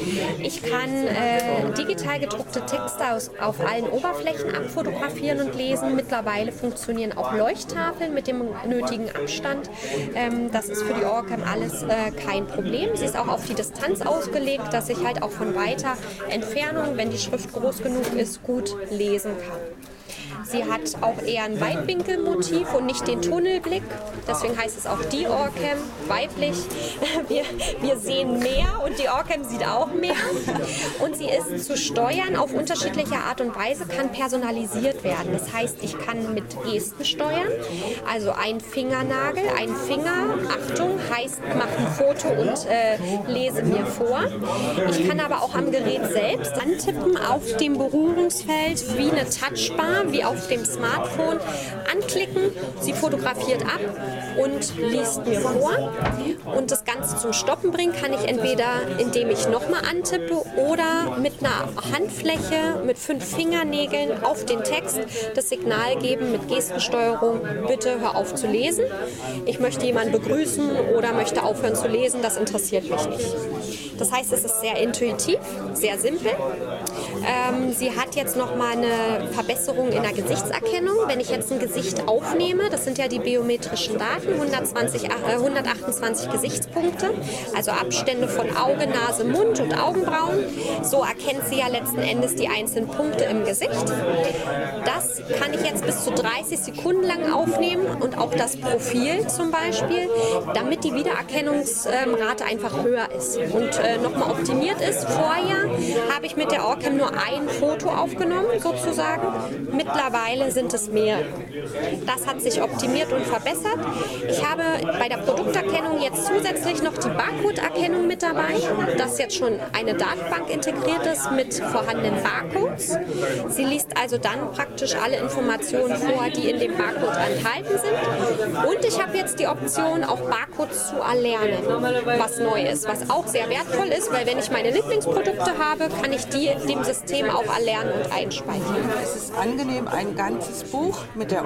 Ich kann äh, digital gedruckte Texte aus auf allen Oberflächen abfotografieren und lesen. Mittlerweile funktionieren auch Leuchttafeln mit dem nötigen Abstand. Ähm, das ist für die Orcam alles äh, kein Problem. Sie ist auch auf die Distanz ausgelegt, dass ich halt auch von weiter Entfernung, wenn die Schrift groß genug ist, gut lesen kann. Sie hat auch eher ein Weitwinkelmotiv und nicht den Tunnelblick. Deswegen heißt es auch die Orcam, weiblich. Wir, wir sehen mehr und die Orcam sieht auch mehr. Und sie ist zu steuern auf unterschiedliche Art und Weise, kann personalisiert werden. Das heißt, ich kann mit Gesten steuern. Also ein Fingernagel, ein Finger, Achtung, heißt, mach ein Foto und äh, lese mir vor. Ich kann aber auch am Gerät selbst antippen auf dem Berührungsfeld wie eine Touchbar, wie auf dem Smartphone, anklicken, sie fotografiert ab und liest mir vor. Und das Ganze zum Stoppen bringen kann ich entweder, indem ich nochmal antippe oder mit einer Handfläche, mit fünf Fingernägeln auf den Text das Signal geben mit Gestensteuerung, bitte hör auf zu lesen. Ich möchte jemanden begrüßen oder möchte aufhören zu lesen, das interessiert mich nicht. Das heißt, es ist sehr intuitiv, sehr simpel. Ähm, sie hat jetzt nochmal eine Verbesserung in der Gesichtserkennung. Wenn ich jetzt ein Gesicht aufnehme, das sind ja die biometrischen Daten, hundertzwanzig, äh, hundertachtundzwanzig Gesichtspunkte, also Abstände von Auge, Nase, Mund und Augenbrauen. So erkennt sie ja letzten Endes die einzelnen Punkte im Gesicht. Das kann ich jetzt bis zu dreißig Sekunden lang aufnehmen und auch das Profil zum Beispiel, damit die Wiedererkennungsrate einfach höher ist und äh, nochmal optimiert ist. Vorher habe ich mit der Orcam nur ein Foto aufgenommen, sozusagen. Mittlerweile sind es mehr. Das hat sich optimiert und verbessert. Ich habe bei der Produkterkennung jetzt zusätzlich noch die Barcode-Erkennung mit dabei, das jetzt schon eine Datenbank integriert ist mit vorhandenen Barcodes. Sie liest also dann praktisch alle Informationen vor, die in dem Barcode enthalten sind. Und ich habe jetzt die Option, auch Barcodes zu erlernen, was neu ist, was auch sehr wertvoll ist, weil wenn ich meine Lieblingsprodukte habe, kann ich die dem System auch erlernen und einspeichern. Es ist angenehm, ein ganzes Buch mit der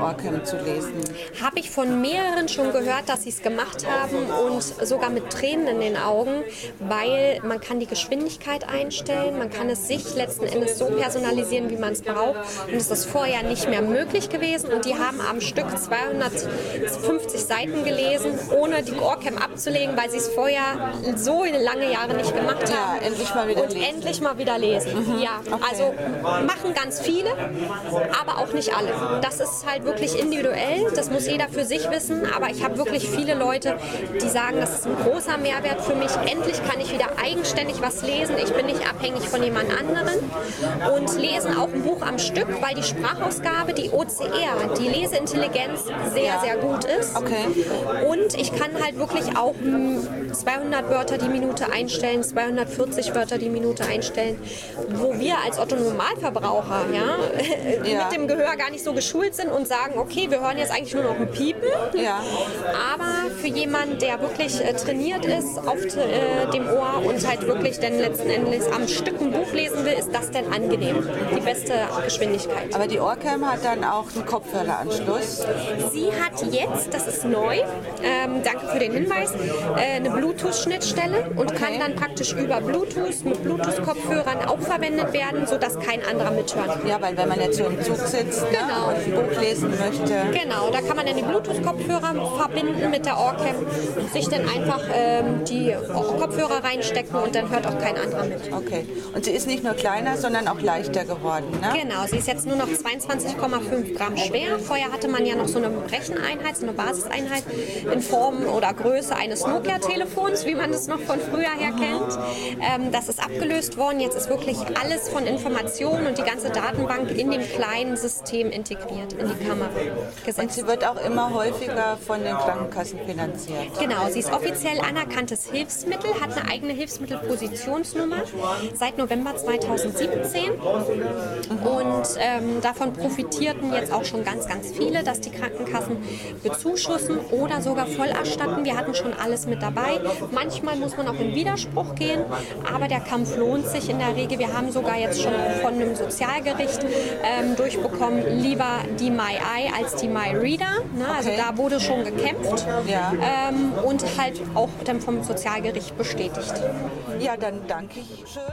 Orcam zu lesen? Habe ich von mehreren schon gehört, dass sie es gemacht haben und sogar mit Tränen in den Augen, weil man kann die Geschwindigkeit einstellen, man kann es sich letzten Endes so personalisieren, wie man es braucht, und es ist vorher nicht mehr möglich gewesen, und die haben am Stück zweihundertfünfzig Seiten gelesen, ohne die Orcam abzulegen, weil sie es vorher so lange Jahre nicht gemacht haben. Ja, endlich mal wieder und lesen. endlich mal wieder lesen. Mhm. Ja, Okay. also machen ganz viele, aber auch nicht alle. Das ist halt wirklich individuell, das muss jeder für sich wissen, aber ich habe wirklich viele Leute, die sagen, das ist ein großer Mehrwert für mich. Endlich kann ich wieder eigenständig was lesen, ich bin nicht abhängig von jemand anderen, und lesen auch ein Buch am Stück, weil die Sprachausgabe, die O C R, die Leseintelligenz sehr, Ja. sehr gut ist. Okay. Und ich kann halt wirklich auch mh, zweihundert Wörter die Minute einstellen, zweihundertvierzig Wörter die Minute einstellen, wo wir als Otto-Normalverbraucher ja, Ja. mit dem Gehör gar nicht so geschult sind und sagen, okay, wir hören jetzt eigentlich nur noch ein Piepen. Ja. Aber für jemanden, der wirklich äh, trainiert ist auf äh, dem Ohr und halt wirklich dann letzten Endes am Stück ein Buch lesen will, ist das dann angenehm. Die beste Geschwindigkeit. Aber die Orcam hat dann auch einen Kopfhöreranschluss. Sie hat jetzt, das ist neu, ähm, danke für den Hinweis, äh, eine Bluetooth-Schnittstelle und kann dann praktisch über Bluetooth mit Bluetooth-Kopfhörern auch verwendet werden, sodass kein anderer mithört. Ja, weil wenn man jetzt so im Zug sitzt, genau, ne, und ein Buch lesen möchte. Genau, da kann man dann die Bluetooth-Kopfhörer verbinden mit der Orcam, sich dann einfach ähm, die Kopfhörer reinstecken und dann hört auch kein anderer mit. Okay. Und sie ist nicht nur kleiner, sondern auch leichter geworden, ne? Genau, sie ist jetzt nur noch zweiundzwanzig Komma fünf Gramm schwer. Vorher hatte man ja noch so eine Recheneinheit, so eine Basiseinheit in Form oder Größe eines Nokia-Telefons, wie man das noch von früher her kennt. Ähm, das ist abgelöst worden. Jetzt ist wirklich alles von Informationen und die ganze Datenbank in dem kleinen System integriert, in die Kamera gesetzt. Und sie wird auch immer häufiger von den Krankenkassen finanziert. Genau, sie ist offiziell anerkanntes Hilfsmittel, hat eine eigene Hilfsmittelpositionsnummer seit November zweitausendsiebzehn. Und ähm, davon profitierten jetzt auch schon ganz, ganz viele, dass die Krankenkassen bezuschussen oder sogar voll erstatten. Wir hatten schon alles mit dabei. Manchmal muss man auch in Widerspruch gehen, aber der Kampf lohnt sich in der Regel. Wir haben sogar jetzt schon von einem Sozialgericht ähm, durchbekommen, lieber die MyEye als die MyReader. Ne? Also Okay. da wurde schon gekämpft Ja. ähm, und halt auch dann vom Sozialgericht bestätigt. Ja, dann danke ich schön.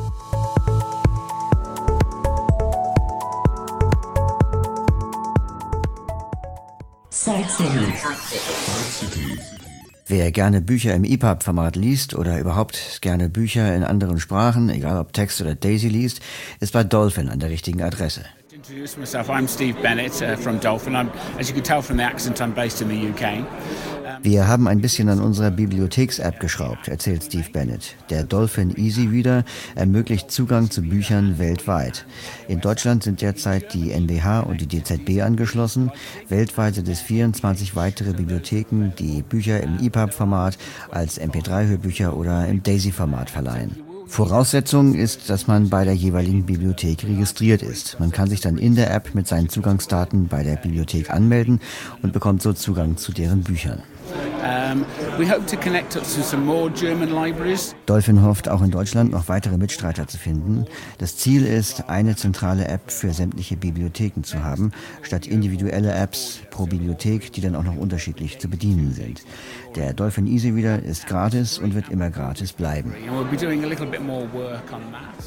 Wer gerne Bücher im E P U B-Format liest oder überhaupt gerne Bücher in anderen Sprachen, egal ob Text oder Daisy liest, ist bei Dolphin an der richtigen Adresse. Introduce myself. I'm Steve Bennett uh, from Dolphin. I'm, as you can tell from the accent, I'm based in the U K. Wir haben ein bisschen an unserer Bibliotheks-App geschraubt, erzählt Steve Bennett. Der Dolphin Easy Reader ermöglicht Zugang zu Büchern weltweit. In Deutschland sind derzeit die N B H und die D Z B angeschlossen. Weltweit sind es vierundzwanzig weitere Bibliotheken, die Bücher im E P U B-Format als M P drei Hörbücher oder im Daisy-Format verleihen. Voraussetzung ist, dass man bei der jeweiligen Bibliothek registriert ist. Man kann sich dann in der App mit seinen Zugangsdaten bei der Bibliothek anmelden und bekommt so Zugang zu deren Büchern. Um, we hope to connect us to some more German libraries. Dolphin hofft auch in Deutschland noch weitere Mitstreiter zu finden. Das Ziel ist, eine zentrale App für sämtliche Bibliotheken zu haben, statt individuelle Apps pro Bibliothek, die dann auch noch unterschiedlich zu bedienen sind. Der Dolphin Easy Reader ist gratis und wird immer gratis bleiben. And we'll be doing a little bit more work on that.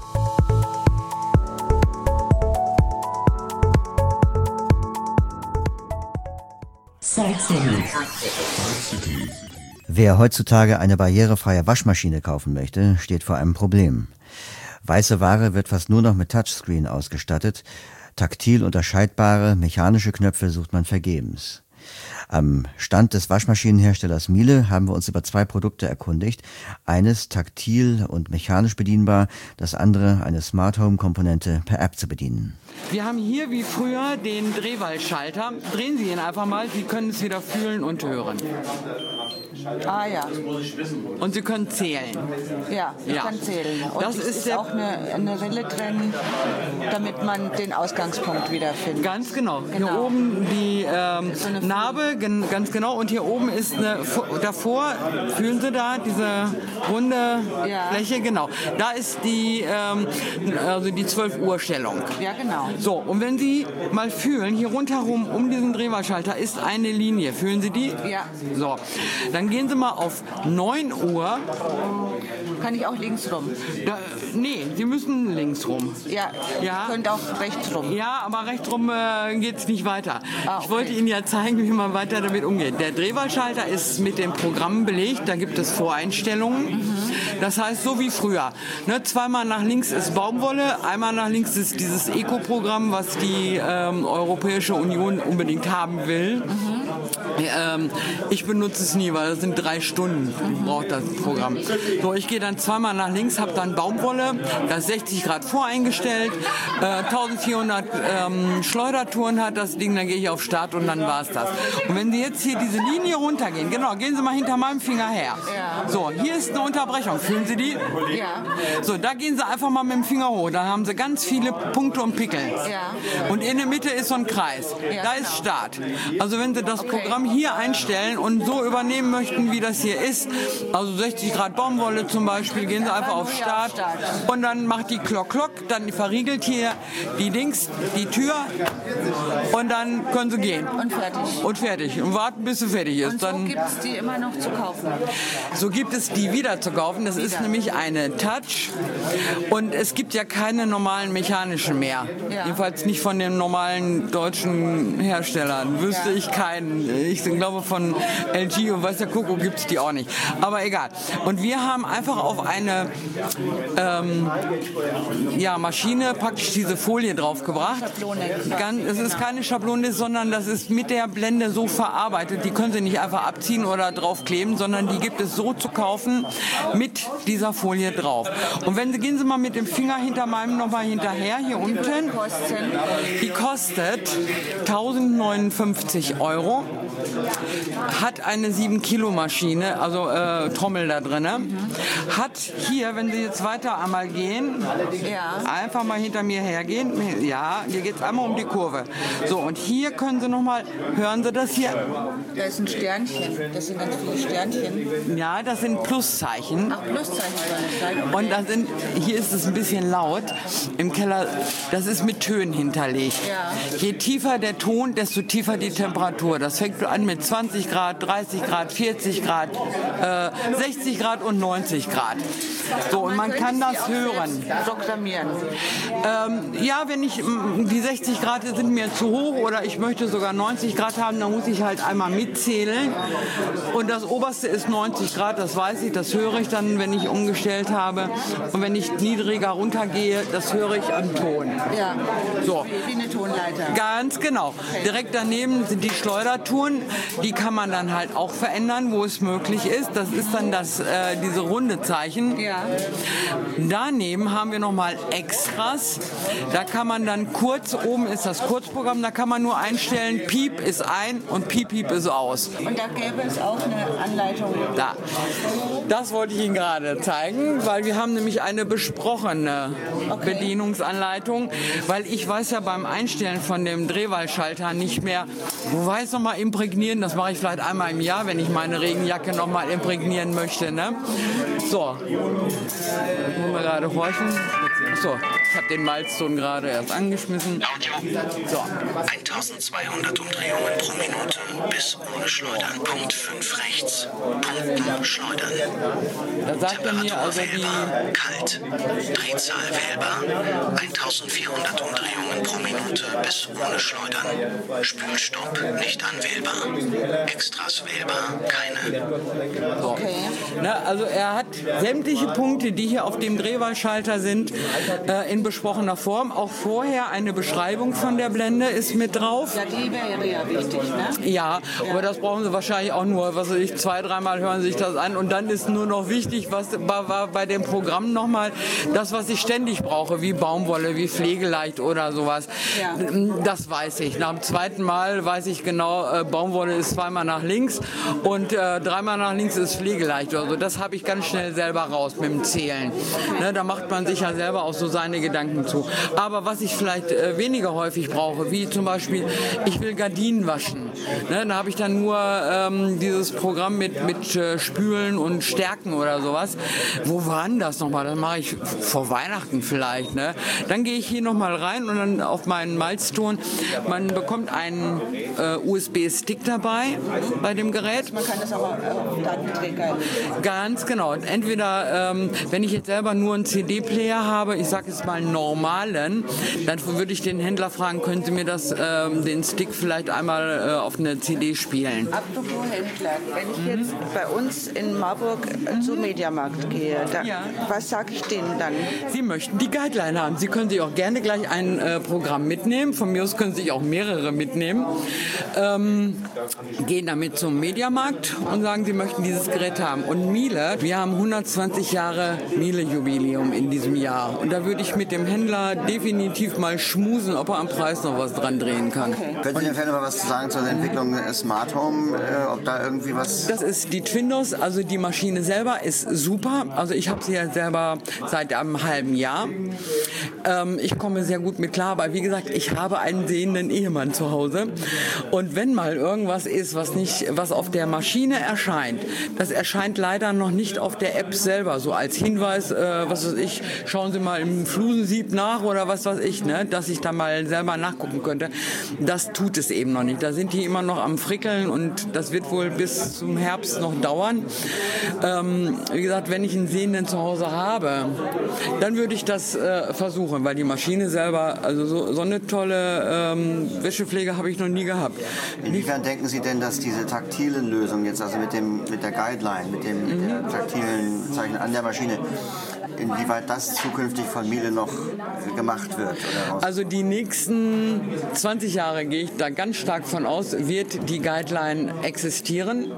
Wer heutzutage eine barrierefreie Waschmaschine kaufen möchte, steht vor einem Problem. Weiße Ware wird fast nur noch mit Touchscreen ausgestattet. Taktil unterscheidbare mechanische Knöpfe sucht man vergebens. Am Stand des Waschmaschinenherstellers Miele haben wir uns über zwei Produkte erkundigt. Eines taktil und mechanisch bedienbar, das andere eine Smart Home Komponente per App zu bedienen. Wir haben hier wie früher den Drehwahlschalter. Drehen Sie ihn einfach mal, Sie können es wieder fühlen und hören. Ah ja. Und Sie können zählen. Ja, ich Ja. kann zählen. Und Das es ist ist der- auch eine, eine Rille drin, damit man den Ausgangspunkt wiederfindet. Ganz genau. Hier Genau. oben die ähm, Narbe, gen ganz genau. Und hier oben ist eine, davor, fühlen Sie da diese runde Ja. Fläche? Genau. Da ist die, ähm, also die zwölf Uhr Stellung. Ja, genau. So, und wenn Sie mal fühlen, hier rundherum um diesen Drehwahlschalter ist eine Linie. Fühlen Sie die? Ja. So, dann gehen Sie mal auf neun Uhr. Kann ich auch links rum? Da, nee, Sie müssen links rum. Ja, Ja. ihr könnt auch rechts rum. Ja, aber rechts rum äh, geht es nicht weiter. Ah, Ich okay. wollte Ihnen ja zeigen, wie man weiter damit umgeht. Der Drehwahlschalter ist mit dem Programm belegt, da gibt es Voreinstellungen. Mhm. Das heißt, so wie früher. Ne, zweimal nach links ist Baumwolle, einmal nach links ist dieses Eco-Programm, was die ähm, Europäische Union unbedingt haben will. Ähm, ich benutze es nie, weil das sind drei Stunden, braucht das Programm. So, ich gehe dann zweimal nach links, habe dann Baumwolle, das ist sechzig Grad voreingestellt, äh, eintausendvierhundert ähm, Schleudertouren hat das Ding, dann gehe ich auf Start und dann war es das. Und wenn Sie jetzt hier diese Linie runtergehen, genau, gehen Sie mal hinter meinem Finger her. Ja. So, hier ist eine Unterbrechung, fühlen Sie die? Ja. So, da gehen Sie einfach mal mit dem Finger hoch, dann haben Sie ganz viele Punkte und Pickel. Ja. Und in der Mitte ist so ein Kreis, Ja, da genau. ist Start. Also wenn Sie das Okay. Programm hier einstellen und so übernehmen möchten, wie das hier ist, also sechzig Grad Baumwolle zum Beispiel, gehen Sie einfach auf Start und dann macht die Glock Glock, dann verriegelt hier die Dings, die Tür und dann können Sie gehen. Und fertig. Und fertig. Und warten, bis sie fertig ist. Und so Dann, gibt es die immer noch zu kaufen. so gibt es die wieder zu kaufen. Das ist nämlich eine Touch und es gibt ja keine normalen mechanischen mehr. Ja. Jedenfalls nicht von den normalen deutschen Herstellern. Wüsste Ja. ich keinen. Ich glaube von L G und weiß der Kuckuck gibt es die auch nicht. Aber egal. Und wir haben einfach auf eine ähm, ja, Maschine praktisch diese Folie draufgebracht. Schablone. Ganz, es ist keine Schablone, sondern das ist mit der Blende so verarbeitet. Die können Sie nicht einfach abziehen oder draufkleben, sondern die gibt es so zu kaufen mit dieser Folie drauf. Und wenn Sie, gehen Sie mal mit dem Finger hinter meinem nochmal hinterher, hier unten. Die kostet tausendneunundfünfzig Euro. Hat eine sieben Kilo Maschine, also äh, Trommel da drin. Hat hier, wenn Sie jetzt weiter einmal gehen, Ja. einfach mal hinter mir hergehen. Ja, hier geht es einmal um die Kurve. So, und hier können Sie nochmal, hören Sie das hier? Da ist ein Sternchen. Das sind ganz viele Sternchen. Ja, das sind Pluszeichen. Ach, Pluszeichen soll es sein. Und da sind, hier ist es ein bisschen laut im Keller, das ist mit Tönen hinterlegt. Ja. Je tiefer der Ton, desto tiefer die Temperatur. Das fängt an mit zwanzig Grad, dreißig Grad, vierzig Grad, äh, sechzig Grad und neunzig Grad. So, und man kann könnte das sie auch hören. selbst Programmieren. Ähm, ja, wenn ich, m, die sechzig Grad sind mir zu hoch oder ich möchte sogar neunzig Grad haben, dann muss ich halt einmal mitzählen. Und das oberste ist neunzig Grad, das weiß ich, das höre ich dann, wenn ich umgestellt habe. Und wenn ich niedriger runtergehe, das höre ich am Ton. Ja. So. Wie, wie eine Tonleiter. Ganz genau. Direkt daneben sind die Schleudertouren. Die kann man dann halt auch verändern, wo es möglich ist. Das ist dann das, äh, diese runde Zeichen. Ja. Daneben haben wir nochmal Extras. Da kann man dann kurz, oben ist das Kurzprogramm, da kann man nur einstellen, Piep ist ein und Piep, Piep ist aus. Und da gäbe es auch eine Anleitung. Da. Das wollte ich Ihnen gerade zeigen, weil wir haben nämlich eine besprochene Okay. Bedienungsanleitung, weil ich weiß ja beim Einstellen von dem Drehwahlschalter nicht mehr, wo war es nochmal imprägnieren, das mache ich vielleicht einmal im Jahr, wenn ich meine Regenjacke nochmal imprägnieren möchte. Ne? So, wollen wir gerade horchen. Achso, ich habe den Milestone gerade erst angeschmissen. So. eintausendzweihundert Umdrehungen pro Minute bis ohne Schleudern. Punkt fünf rechts. Punkten schleudern. Da sagt er mir also die... Kalt. Drehzahl wählbar. eintausendvierhundert Umdrehungen pro Minute bis ohne Schleudern. Spülstopp nicht anwählbar. Extras wählbar. Keine. So. Ne, also er hat sämtliche Punkte, die hier auf dem Drehwahlschalter sind, äh, in besprochener Form. Auch vorher eine Beschreibung von der Blende ist mit drauf. Ja, die wäre ja wichtig, ne? Ja, aber das brauchen Sie wahrscheinlich auch nur, was weiß ich, zwei, dreimal hören Sie sich das an und dann ist nur noch wichtig, was war bei dem Programm nochmal, das, was ich ständig brauche, wie Baumwolle, wie pflegeleicht oder sowas. Ja. Das weiß ich. Nach dem zweiten Mal weiß ich genau, äh, Baumwolle ist zweimal nach links und äh, dreimal nach links ist pflegeleicht oder so. Das habe ich ganz schnell selber raus mit dem Zählen. Ne, da macht man sich ja selber auch so seine Gedanken zu. Aber was ich vielleicht äh, weniger häufig brauche, wie zum Beispiel, ich will Gardinen waschen. Ne, da habe ich dann nur ähm, dieses Programm mit, mit äh, Spülen und Stärken oder sowas. Wo war denn das nochmal? Das mache ich vor Weihnachten vielleicht. Ne? Dann gehe ich hier nochmal rein und dann auf meinen Milestone. Man bekommt einen äh, U S B-Stick dabei bei dem Gerät. Man kann das auch auf Datenträger. Ganz genau. Entweder, ähm, wenn ich jetzt selber nur einen C D-Player habe, ich sage jetzt mal einen normalen, dann würde ich den Händler fragen, können Sie mir das, ähm, den Stick vielleicht einmal äh, auf eine C D spielen? Apropos Händler, wenn ich jetzt bei uns in Marburg mhm. zum Mediamarkt gehe, da, ja. was sage ich denen dann? Sie möchten die Guideline haben. Sie können sich auch gerne gleich ein äh, Programm mitnehmen. Von mir aus können Sie sich auch mehrere mitnehmen. Ähm, gehen damit zum Mediamarkt und sagen, Sie möchten dieses Gerät haben. Und Miele, wir haben hundertzwanzig Jahre Miele-Jubiläum in diesem Jahr. Und da würde ich mit dem Händler definitiv mal schmusen, ob er am Preis noch was dran drehen kann. Okay. Können Sie denn vielleicht noch mal was sagen zur Entwicklung Smart Home? Äh, ob da irgendwie was... Das ist die Twindos, also die Maschine selber ist super. Also ich habe sie ja selber seit einem halben Jahr. Ähm, ich komme sehr gut mit klar, weil wie gesagt, ich habe einen sehenden Ehemann zu Hause. Und wenn mal irgendwas ist, was nicht, was auf der Maschine erscheint, das erscheint leider noch nicht auf der App selber, so als Hinweis, äh, was weiß ich, schauen Sie mal im Flusensieb nach oder was weiß ich, ne, dass ich da mal selber nachgucken könnte. Das tut es eben noch nicht. Da sind die immer noch am Frickeln und das wird wohl bis zum Herbst noch dauern. Ähm, wie gesagt, wenn ich einen Sehenden zu Hause habe, dann würde ich das äh, versuchen, weil die Maschine selber, also so, so eine tolle ähm, Wäschepflege habe ich noch nie gehabt. Inwiefern denken Sie denn, dass diese taktilen Lösungen jetzt, also mit, dem, mit der Guideline, mit dem mit der taktilen Zeichen an der Maschine, inwieweit das zukünftig von Miele noch gemacht wird? Oder also die nächsten zwanzig Jahre, gehe ich da ganz stark von aus, wird die Guideline existieren,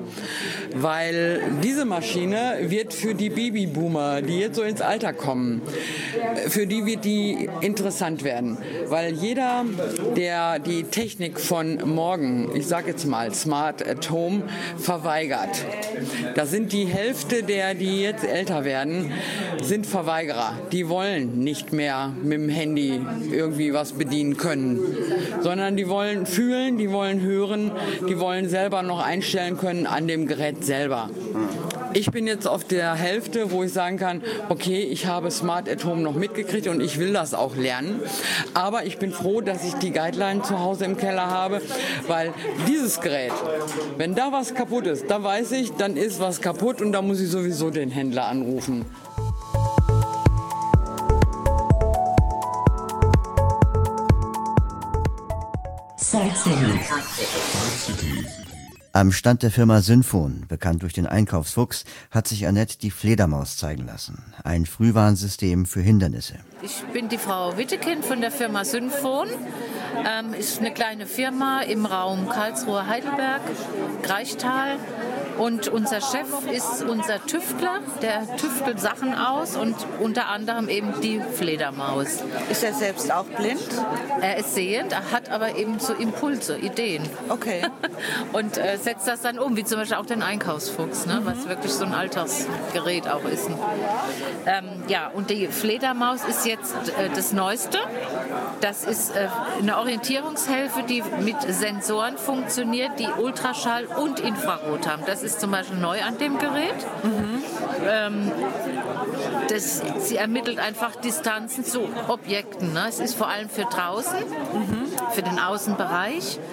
weil diese Maschine wird für die Babyboomer, die jetzt so ins Alter kommen, für die wird die interessant werden, weil jeder, der die Technik von morgen, ich sage jetzt mal Smart at Home, verweigert. Da sind die Hälfte der, die jetzt älter werden, sind Verweigerer. Die wollen nicht mehr mit dem Handy irgendwie was bedienen können, sondern die wollen fühlen, die wollen hören, die wollen selber noch einstellen können an dem Gerät selber. Ich bin jetzt auf der Hälfte, wo ich sagen kann, okay, ich habe Smart at Home noch mitgekriegt und ich will das auch lernen. Aber ich bin froh, dass ich die Guideline zu Hause im Keller habe, weil dieses Gerät, wenn da was kaputt ist, da weiß ich, dann ist was kaputt und da muss ich sowieso den Händler anrufen. Am Stand der Firma Synfon, bekannt durch den Einkaufsfuchs, hat sich Annette die Fledermaus zeigen lassen. Ein Frühwarnsystem für Hindernisse. Ich bin die Frau Wittekind von der Firma Synfon. Ähm, ist eine kleine Firma im Raum Karlsruhe-Heidelberg, Greichtal. Und unser Chef ist unser Tüftler, der tüftelt Sachen aus und unter anderem eben die Fledermaus. Ist er selbst auch blind? Er ist sehend, er hat aber eben so Impulse, Ideen. Okay. Und äh, setzt das dann um, wie zum Beispiel auch den Einkaufsfuchs, ne, mhm. was wirklich so ein Alltagsgerät auch ist. Ähm, ja, und die Fledermaus ist jetzt äh, das Neueste. Das ist äh, eine Orientierungshilfe, die mit Sensoren funktioniert, die Ultraschall und Infrarot haben. Das ist zum Beispiel neu an dem Gerät. Mhm. Ähm, das, sie ermittelt einfach Distanzen zu Objekten. Ne? Es ist vor allem für draußen, mhm. für den Außenbereich.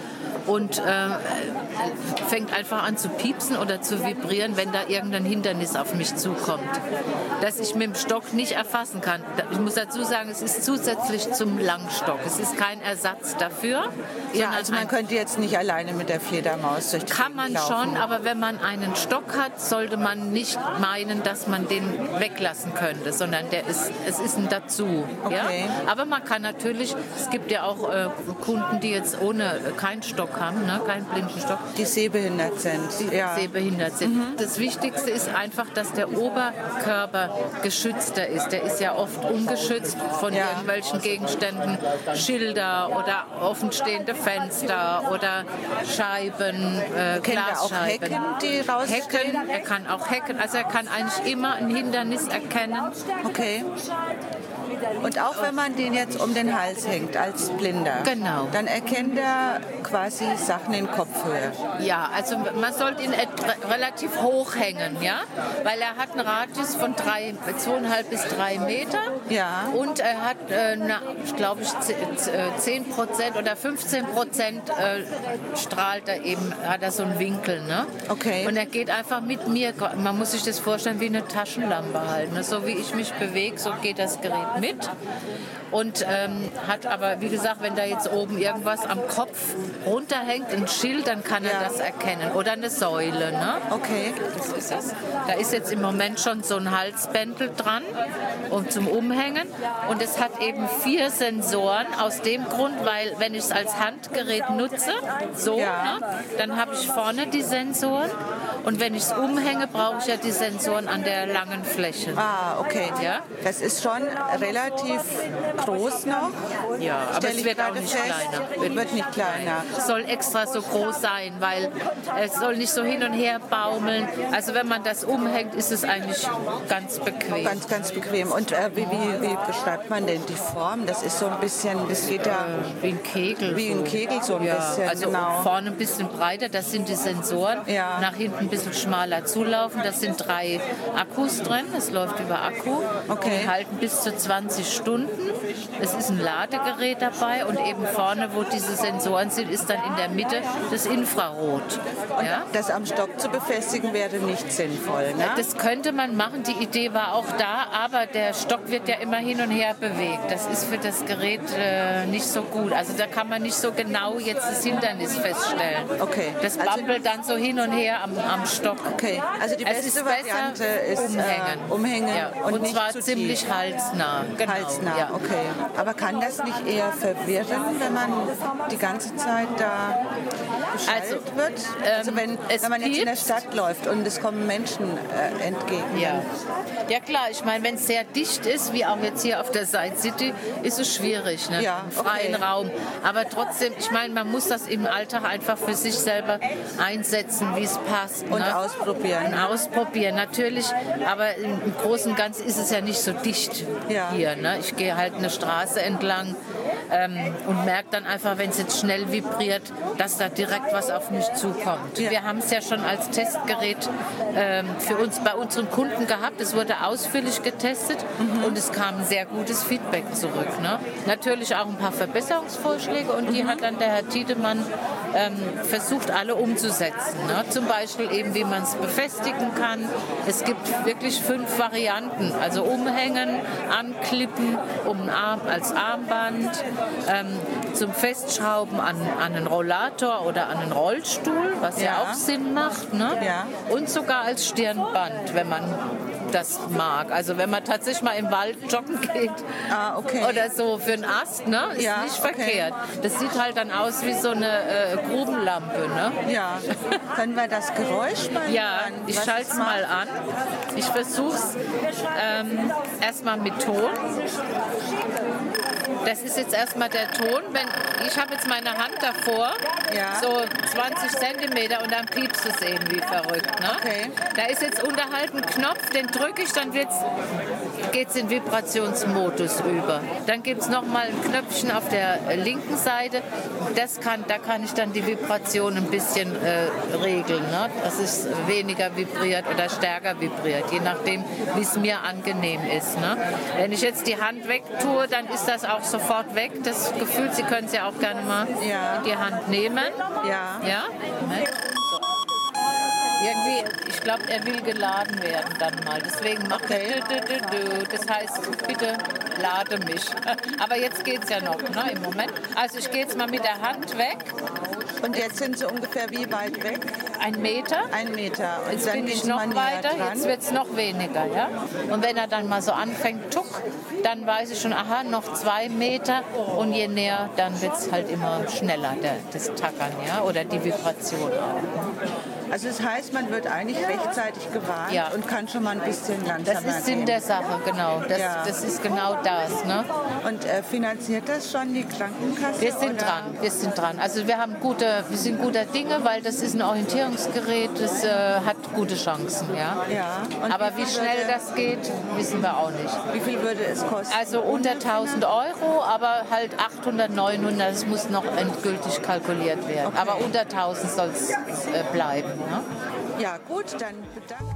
und äh, fängt einfach an zu piepsen oder zu vibrieren, wenn da irgendein Hindernis auf mich zukommt, das ich mit dem Stock nicht erfassen kann. Ich muss dazu sagen, es ist zusätzlich zum Langstock. Es ist kein Ersatz dafür. Ja, also man könnte jetzt nicht alleine mit der Fledermaus durch die Kann man Gegend laufen. schon, aber wenn man einen Stock hat, sollte man nicht meinen, dass man den weglassen könnte, sondern der ist, es ist ein Dazu. Okay. Ja? Aber man kann natürlich, es gibt ja auch äh, Kunden, die jetzt ohne äh, keinen Stock haben, ne? Keinen Blindenstock. Die sehbehindert sind. Die ja. sehbehindert sind. Mhm. Das Wichtigste ist einfach, dass der Oberkörper geschützter ist. Der ist ja oft ungeschützt von Ja. irgendwelchen Gegenständen, Schilder oder offenstehende Fenster oder Scheiben, äh, Kennt er auch Glasscheiben. Hecken, die rausstehen? Hecken, er kann auch Hecken, also er kann eigentlich immer ein Hindernis erkennen. Okay. Und auch wenn man den jetzt um den Hals hängt als Blinder, Genau. dann erkennt er quasi Sachen in Kopfhöhe. Ja, also man sollte ihn et- relativ hoch hängen, ja, weil er hat einen Radius von drei, zweieinhalb bis drei Meter. Ja. Und er hat, äh, na, glaube ich, zehn Prozent oder fünfzehn Prozent äh, strahlt er eben, hat er so einen Winkel, ne? Okay. Und er geht einfach mit mir, man muss sich das vorstellen wie eine Taschenlampe halt, ne? So wie ich mich bewege, so geht das Gerät mit. Und ähm, hat aber, wie gesagt, wenn da jetzt oben irgendwas am Kopf runterhängt, ein Schild, dann kann er Ja. das erkennen. Oder eine Säule, ne? Okay. Das ist es. Da ist jetzt im Moment schon so ein Halsbändel dran, um zum Umhängen. Und es hat eben vier Sensoren aus dem Grund, weil wenn ich es als Handgerät nutze, so, Ja. ne, dann habe ich vorne die Sensoren. Und wenn ich es umhänge, brauche ich ja die Sensoren an der langen Fläche. Ah, okay. Ja? Das ist schon relativ groß noch. Ja, aber Stell es ich wird auch gerade nicht fest. kleiner. Wird, wird nicht kleiner. Es soll extra so groß sein, weil es soll nicht so hin und her baumeln. Also wenn man das umhängt, ist es eigentlich ganz bequem. Ganz, ganz bequem. Und äh, wie, wie, wie beschreibt man denn die Form? Das ist so ein bisschen, das geht ja wie ein Kegel. Wie ein Kegel so ein Ja, bisschen, also genau. vorne ein bisschen breiter, das sind die Sensoren. Ja. Nach hinten ein bisschen schmaler zulaufen. Das sind drei Akkus drin. Es läuft über Akku. Okay. Die halten bis zu zwanzig Stunden. Es ist ein Ladegerät dabei und eben vorne, wo diese Sensoren sind, ist dann in der Mitte das Infrarot. Ja? Das am Stock zu befestigen wäre nicht sinnvoll, ne? Das könnte man machen, die Idee war auch da, aber der Stock wird ja immer hin und her bewegt. Das ist für das Gerät äh, nicht so gut. Also da kann man nicht so genau jetzt das Hindernis feststellen. Okay. Das Also- bampelt dann so hin und her am, am Stock. Okay, also die Es beste ist Variante besser, ist umhängen. Äh, umhängen Ja. und, Und nicht zwar zu ziemlich tief. halsnah. Genau. Halsnah, Ja. okay. Aber kann das nicht eher verwirren, wenn man die ganze Zeit da beschallt Also, wird? Also ähm, wenn, es wenn man jetzt in der piepst. Stadt läuft und es kommen Menschen äh, entgegen. Ja. ja klar, ich meine, wenn es sehr dicht ist, wie auch jetzt hier auf der Side City, ist es schwierig, ne? Ja, Im freien okay. Raum. Aber trotzdem, ich meine, man muss das im Alltag einfach für sich selber einsetzen, wie es passt. Und ne? ausprobieren. Und ausprobieren, natürlich. Aber im, im Großen und Ganzen ist es ja nicht so dicht Ja. hier. Ne? Ich gehe halt eine Straße entlang ähm, und merke dann einfach, wenn es jetzt schnell vibriert, dass da direkt was auf mich zukommt. Ja. Wir haben es ja schon als Testgerät ähm, für uns bei unseren Kunden gehabt. Es wurde ausführlich getestet Mhm. und es kam sehr gutes Feedback zurück. Ne? Natürlich auch ein paar Verbesserungsvorschläge und die Mhm. hat dann der Herr Tiedemann ähm, versucht, alle umzusetzen. Ne? Zum Beispiel eben, wie man es befestigen kann. Es gibt wirklich fünf Varianten. Also umhängen, anklippen, um den Arm, als Armband, ähm, zum Festschrauben an, an einen Rollator oder an einen Rollstuhl, was ja, Ja. auch Sinn macht. Ne? Ja. Und sogar als Stirnband, wenn man das mag. Also wenn man tatsächlich mal im Wald joggen geht Ah, okay. oder so für einen Ast, ne? Ist Ja, nicht okay. verkehrt. Das sieht halt dann aus wie so eine äh, Grubenlampe. Ne? Ja. Können wir das Geräusch mal Ja, hören? ich Was schalte es es mal macht? an. Ich versuche es ähm, erstmal mit Ton. Das ist jetzt erstmal der Ton. Wenn, ich habe jetzt meine Hand davor, Ja. so zwanzig Zentimeter und dann piepst es eben wie verrückt. Ne? Okay. Da ist jetzt unterhalb ein Knopf, den drücke drücke ich, dann geht es in Vibrationsmodus über. Dann gibt es nochmal ein Knöpfchen auf der linken Seite. Das kann, da kann ich dann die Vibration ein bisschen äh, regeln, ne? Dass es weniger vibriert oder stärker vibriert, je nachdem, wie es mir angenehm ist. Ne? Wenn ich jetzt die Hand wegtue, dann ist das auch sofort weg. Das Gefühl, Sie können es ja auch gerne mal ja. in die Hand nehmen. Ja. Ja? So. Irgendwie, ich glaube, er will geladen werden dann mal. Deswegen macht er, das heißt, bitte lade mich. Aber jetzt geht es ja noch, ne, im Moment. Also ich gehe jetzt mal mit der Hand weg. Und jetzt sind Sie ungefähr wie weit weg? Ein Meter. Ein Meter. Und jetzt dann bin ich noch weiter, jetzt wird es noch weniger. Ja? Und wenn er dann mal so anfängt, tuck, dann weiß ich schon, aha, noch zwei Meter. Und je näher, dann wird es halt immer schneller, der, das Tackern, ja? Oder die Vibration auch. Also das heißt, man wird eigentlich rechtzeitig gewarnt ja. und kann schon mal ein bisschen langsamer Das ist Sinn gehen. der Sache, genau. Das, ja. das ist genau das. Ne? Und äh, finanziert das schon die Krankenkasse? Wir sind oder? dran, wir sind dran. Also wir haben gute, wir sind guter Dinge, weil das ist ein Orientierungsgerät, das äh, hat gute Chancen. Ja. ja. Und Aber wie, wie schnell würde, das geht, wissen wir auch nicht. Wie viel würde es kosten? Also unter tausend Euro, aber halt achthundert, neunhundert, das muss noch endgültig kalkuliert werden. Okay. Aber unter tausend soll es äh, bleiben. Ne? Ja gut, dann bedanke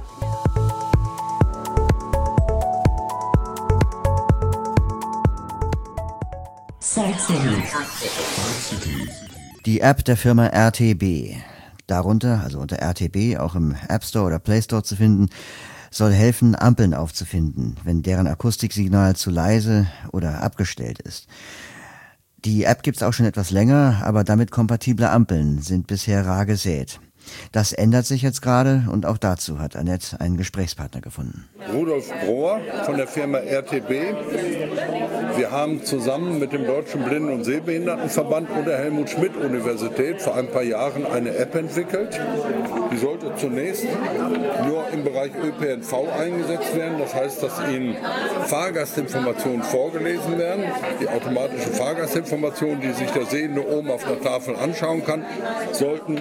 ich. Die App der Firma R T B, darunter, also unter R T B, auch im App Store oder Play Store zu finden, soll helfen, Ampeln aufzufinden, wenn deren Akustiksignal zu leise oder abgestellt ist. Die App gibt's auch schon etwas länger, aber damit kompatible Ampeln sind bisher rar gesät. Das ändert sich jetzt gerade und auch dazu hat Annette einen Gesprächspartner gefunden. Rudolf Brohr von der Firma R T B. Wir haben zusammen mit dem Deutschen Blinden- und Sehbehindertenverband und der Helmut-Schmidt-Universität vor ein paar Jahren eine App entwickelt. Die sollte zunächst nur im Bereich Ö P N V eingesetzt werden. Das heißt, dass Ihnen Fahrgastinformationen vorgelesen werden. Die automatische Fahrgastinformation, die sich der Sehende oben auf der Tafel anschauen kann, sollten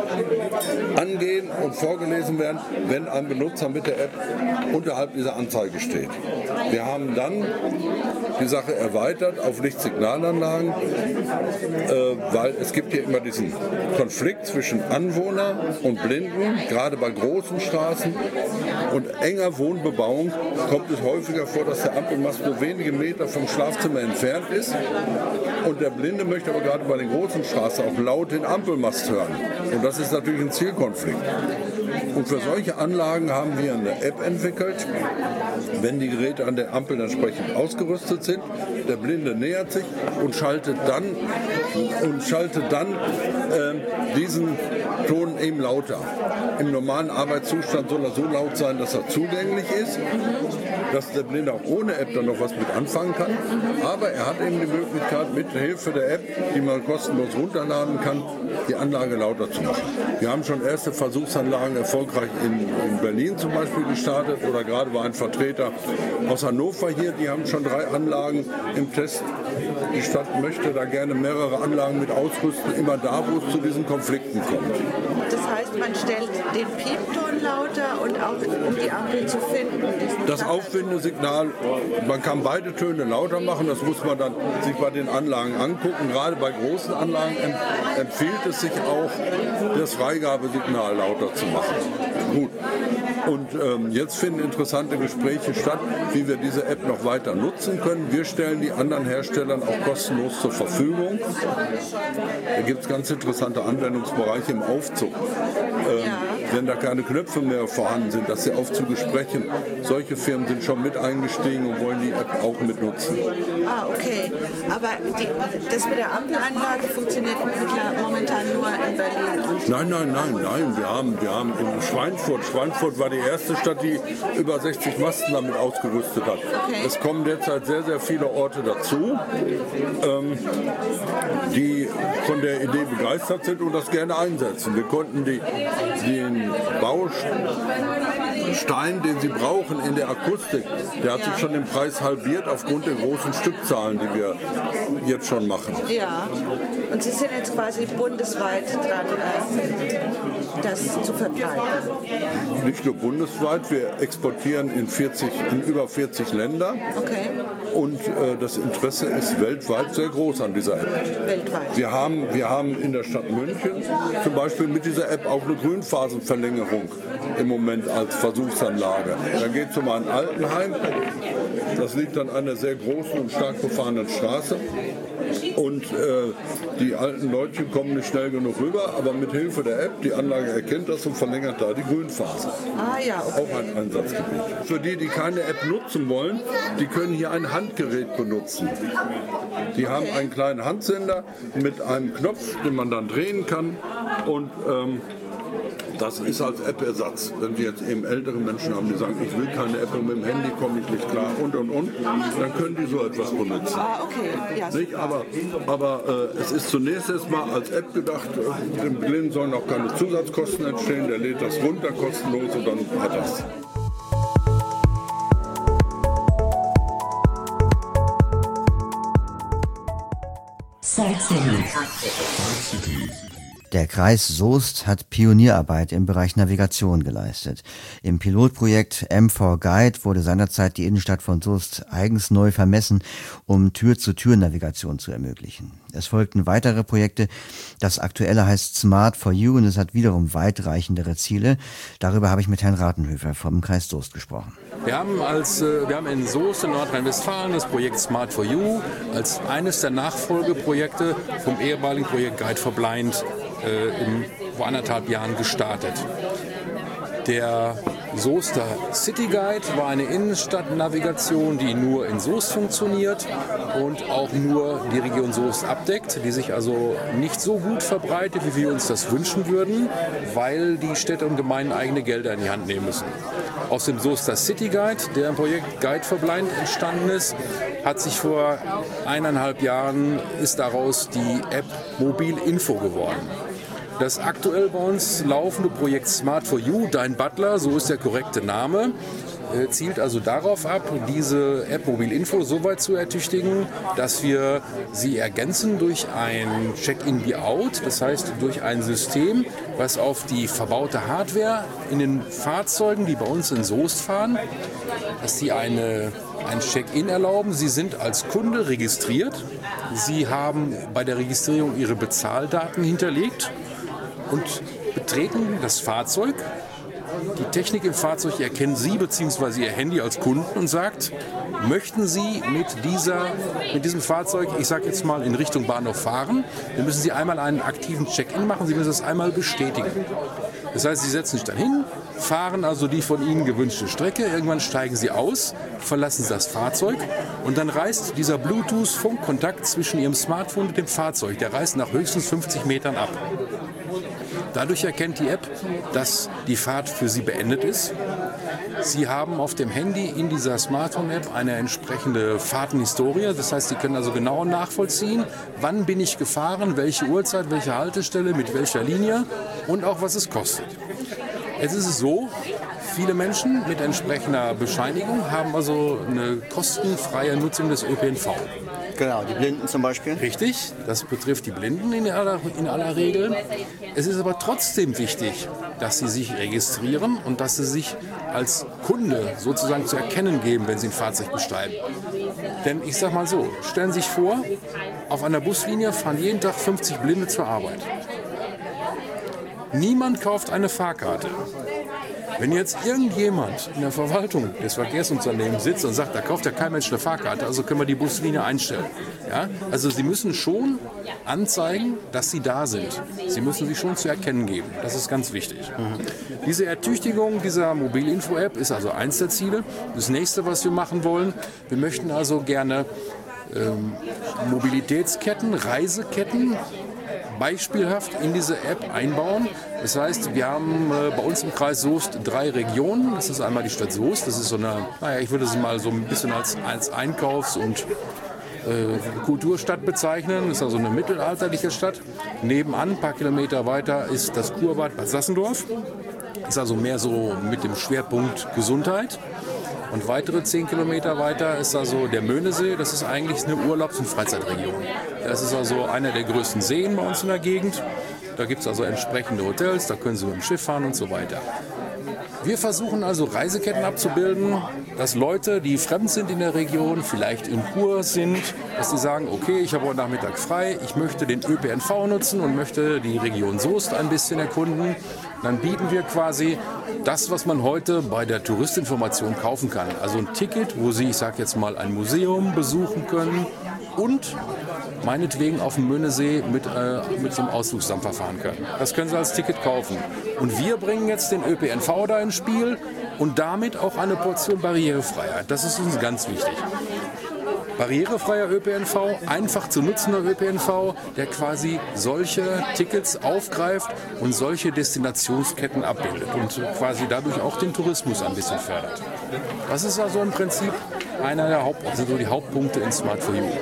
angehen und vorgelesen werden, wenn ein Benutzer mit der App unterhalb dieser Anzeige steht. Wir haben dann die Sache erweitert auf Lichtsignalanlagen, äh, weil es gibt hier immer diesen Konflikt zwischen Anwohner und Blinden, gerade bei großen Straßen und enger Wohnbebauung kommt es häufiger vor, dass der Ampelmast nur wenige Meter vom Schlafzimmer entfernt ist und der Blinde möchte aber gerade bei den großen Straßen auch laut den Ampelmast hören. Und das ist natürlich ein Zielkonflikt. Und für solche Anlagen haben wir eine App entwickelt. Wenn die Geräte an der Ampel entsprechend ausgerüstet sind, der Blinde nähert sich und schaltet dann, und schaltet dann äh, diesen Ton eben lauter. Im normalen Arbeitszustand soll er so laut sein, dass er zugänglich ist, dass der Blinde auch ohne App dann noch was mit anfangen kann. Aber er hat eben die Möglichkeit, mit Hilfe der App, die man kostenlos runterladen kann, die Anlage lauter zu machen. Wir haben schon erste Versuchsanlagen erfolgreich in, in Berlin zum Beispiel gestartet oder gerade war ein Vertreter aus Hannover hier, die haben schon drei Anlagen im Test. Die Stadt möchte da gerne mehrere Anlagen mit ausrüsten, immer da, wo es zu diesen Konflikten kommt. Das heißt, man stellt den Piepton lauter und auch um die Ampel zu finden. Das Auffindesignal, man kann beide Töne lauter machen, das muss man dann sich bei den Anlagen angucken. Gerade bei großen Anlagen empfiehlt es sich auch, das Freigabesignal lauter zu machen. Gut. Und ähm, jetzt finden interessante Gespräche statt, wie wir diese App noch weiter nutzen können. Wir stellen die anderen Herstellern auch kostenlos zur Verfügung. Da gibt es ganz interessante Anwendungsbereiche im Aufzug. Ähm, ja. Wenn da keine Knöpfe mehr vorhanden sind, dass die Aufzüge sprechen. Solche Firmen sind schon mit eingestiegen und wollen die App auch mit nutzen. Ah, okay. Aber die, das mit der Ampelanlage funktioniert momentan nur in Berlin? Nein, nein, nein, nein. Wir haben, wir haben in Schweinfurt, Schweinfurt war die erste Stadt, die über sechzig Masten damit ausgerüstet hat. Okay. Es kommen derzeit sehr, sehr viele Orte dazu, ähm, die von der Idee begeistert sind und das gerne einsetzen. Wir konnten die, den Baustein, den sie brauchen in der Akustik, der hat ja. sich schon im Preis halbiert aufgrund der großen Stückzahlen, die wir jetzt schon machen. Ja, und Sie sind jetzt quasi bundesweit dran. das zu verbreiten? Nicht nur bundesweit, wir exportieren in, vierzig, in über vierzig Länder. Okay. Und äh, das Interesse ist weltweit sehr groß an dieser App. Weltweit. Wir haben, wir haben in der Stadt München zum Beispiel mit dieser App auch eine Grünphasenverlängerung im Moment als Versuchsanlage. Da geht es um ein Altenheim. Das liegt an einer sehr großen und stark befahrenen Straße. Und äh, die alten Leute kommen nicht schnell genug rüber, aber mit Hilfe der App, die Anlage erkennt das und verlängert da die Grünphase. Ah ja, okay. Auch ein Einsatzgebiet. Für die, die keine App nutzen wollen, die können hier ein Handgerät benutzen. Die haben einen kleinen Handsender mit einem Knopf, den man dann drehen kann und ähm, das ist als App-Ersatz. Wenn wir jetzt eben ältere Menschen haben, die sagen, ich will keine App und mit dem Handy komme ich nicht klar und und und, dann können die so etwas benutzen. Ah, okay. Ja, nicht? Aber, aber äh, es ist zunächst erstmal als App gedacht, äh, dem Blinden sollen auch keine Zusatzkosten entstehen, der lädt das runter kostenlos und dann hat das. Der Kreis Soest hat Pionierarbeit im Bereich Navigation geleistet. Im Pilotprojekt M vier Guide wurde seinerzeit die Innenstadt von Soest eigens neu vermessen, um Tür-zu-Tür-Navigation zu ermöglichen. Es folgten weitere Projekte. Das aktuelle heißt Smart for You und es hat wiederum weitreichendere Ziele. Darüber habe ich mit Herrn Ratenhöfer vom Kreis Soest gesprochen. Wir haben, als, wir haben in Soest in Nordrhein-Westfalen das Projekt Smart for You als eines der Nachfolgeprojekte vom ehemaligen Projekt Guide for Blind äh, im, vor anderthalb Jahren gestartet. Der Soester City Guide war eine Innenstadtnavigation, die nur in Soest funktioniert und auch nur die Region Soest abdeckt, die sich also nicht so gut verbreitet, wie wir uns das wünschen würden, weil die Städte und Gemeinden eigene Gelder in die Hand nehmen müssen. Aus dem Soester City Guide, der im Projekt Guide for Blind entstanden ist, hat sich vor eineinhalb Jahren ist daraus die App Mobil Info geworden. Das aktuell bei uns laufende Projekt Smart for You, Dein Butler, so ist der korrekte Name, äh, zielt also darauf ab, diese App Mobil Info so weit zu ertüchtigen, dass wir sie ergänzen durch ein Check-in-Be-out, das heißt durch ein System, was auf die verbaute Hardware in den Fahrzeugen, die bei uns in Soest fahren, dass sie eine ein Check-in erlauben. Sie sind als Kunde registriert. Sie haben bei der Registrierung Ihre Bezahldaten hinterlegt und betreten das Fahrzeug. Die Technik im Fahrzeug erkennt Sie bzw. Ihr Handy als Kunden und sagt, möchten Sie mit, dieser, mit diesem Fahrzeug, ich sage jetzt mal, in Richtung Bahnhof fahren, dann müssen Sie einmal einen aktiven Check-in machen, Sie müssen das einmal bestätigen. Das heißt, Sie setzen sich dann hin, fahren also die von Ihnen gewünschte Strecke, irgendwann steigen Sie aus, verlassen das Fahrzeug und dann reißt dieser Bluetooth-Funkkontakt zwischen Ihrem Smartphone und dem Fahrzeug, der reißt nach höchstens fünfzig Metern ab. Dadurch erkennt die App, dass die Fahrt für Sie beendet ist. Sie haben auf dem Handy in dieser Smartphone-App eine entsprechende Fahrtenhistorie. Das heißt, Sie können also genau nachvollziehen, wann bin ich gefahren, welche Uhrzeit, welche Haltestelle, mit welcher Linie und auch was es kostet. Jetzt ist es so, viele Menschen mit entsprechender Bescheinigung haben also eine kostenfreie Nutzung des Ö P N V. Genau, die Blinden zum Beispiel. Richtig, das betrifft die Blinden in aller, in aller Regel. Es ist aber trotzdem wichtig, dass sie sich registrieren und dass sie sich als Kunde sozusagen zu erkennen geben, wenn sie ein Fahrzeug besteigen. Denn ich sage mal so, stellen Sie sich vor, auf einer Buslinie fahren jeden Tag fünfzig Blinde zur Arbeit. Niemand kauft eine Fahrkarte. Wenn jetzt irgendjemand in der Verwaltung des Verkehrsunternehmens sitzt und sagt, da kauft ja kein Mensch eine Fahrkarte, also können wir die Buslinie einstellen. Ja? Also Sie müssen schon anzeigen, dass Sie da sind. Sie müssen sich schon zu erkennen geben. Das ist ganz wichtig. Mhm. Diese Ertüchtigung dieser Mobil-Info-App ist also eins der Ziele. Das nächste, was wir machen wollen, wir möchten also gerne ähm, Mobilitätsketten, Reiseketten beispielhaft in diese App einbauen. Das heißt, wir haben äh, bei uns im Kreis Soest drei Regionen. Das ist einmal die Stadt Soest. Das ist so eine, naja, ich würde sie mal so ein bisschen als, als Einkaufs- und äh, Kulturstadt bezeichnen. Das ist also eine mittelalterliche Stadt. Nebenan, ein paar Kilometer weiter, ist das Kurbad Bad Sassendorf. Das ist also mehr so mit dem Schwerpunkt Gesundheit. Und weitere zehn Kilometer weiter ist also der Möhnesee. Das ist eigentlich eine Urlaubs- und Freizeitregion. Das ist also einer der größten Seen bei uns in der Gegend. Da gibt es also entsprechende Hotels, da können Sie mit dem Schiff fahren und so weiter. Wir versuchen also Reiseketten abzubilden, dass Leute, die fremd sind in der Region, vielleicht in Kurs sind, dass sie sagen, okay, ich habe heute Nachmittag frei, ich möchte den Ö P N V nutzen und möchte die Region Soest ein bisschen erkunden. Dann bieten wir quasi das, was man heute bei der Touristinformation kaufen kann. Also ein Ticket, wo Sie, ich sage jetzt mal, ein Museum besuchen können und meinetwegen auf dem Möhnesee mit, äh, mit so einem Ausflugsdampfer fahren können. Das können Sie als Ticket kaufen. Und wir bringen jetzt den Ö P N V da ins Spiel und damit auch eine Portion Barrierefreiheit. Das ist uns ganz wichtig. Barrierefreier Ö P N V, einfach zu nutzender Ö P N V, der quasi solche Tickets aufgreift und solche Destinationsketten abbildet und quasi dadurch auch den Tourismus ein bisschen fördert. Das ist also im Prinzip einer der Haupt, also so die Hauptpunkte in Smart for You.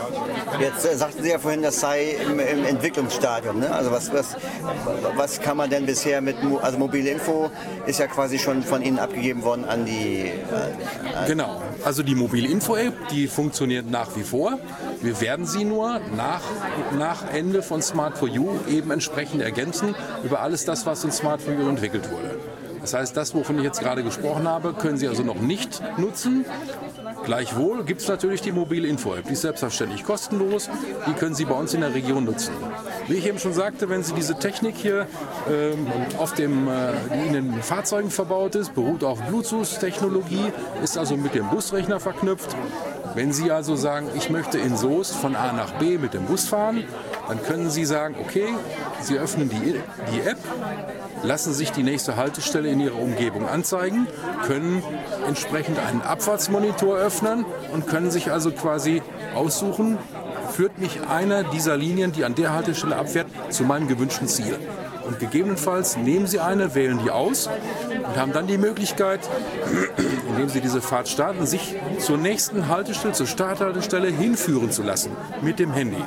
Jetzt äh, sagten Sie ja vorhin, das sei im, im Entwicklungsstadium. Ne? Also was, was, was kann man denn bisher mit, also mobile Info ist ja quasi schon von Ihnen abgegeben worden an die... Äh, genau, also die mobile Info-App, die funktioniert nach wie vor. Wir werden sie nur nach, nach Ende von Smart for You eben entsprechend ergänzen über alles das, was in Smart for You entwickelt wurde. Das heißt, das, wovon ich jetzt gerade gesprochen habe, können Sie also noch nicht nutzen. Gleichwohl gibt es natürlich die mobile Info-App, die ist selbstverständlich kostenlos, die können Sie bei uns in der Region nutzen. Wie ich eben schon sagte, wenn Sie diese Technik hier ähm, auf dem, äh, die in den Fahrzeugen verbaut ist, beruht auf Bluetooth-Technologie, ist also mit dem Busrechner verknüpft. Wenn Sie also sagen, ich möchte in Soest von A nach B mit dem Bus fahren, dann können Sie sagen, okay, Sie öffnen die, die App, lassen sich die nächste Haltestelle in Ihrer Umgebung anzeigen, können entsprechend einen Abfahrtsmonitor öffnen und können sich also quasi aussuchen, führt mich einer dieser Linien, die an der Haltestelle abfährt, zu meinem gewünschten Ziel. Und gegebenenfalls nehmen Sie eine, wählen die aus und haben dann die Möglichkeit, indem Sie diese Fahrt starten, sich zur nächsten Haltestelle, zur Starthaltestelle hinführen zu lassen mit dem Handy.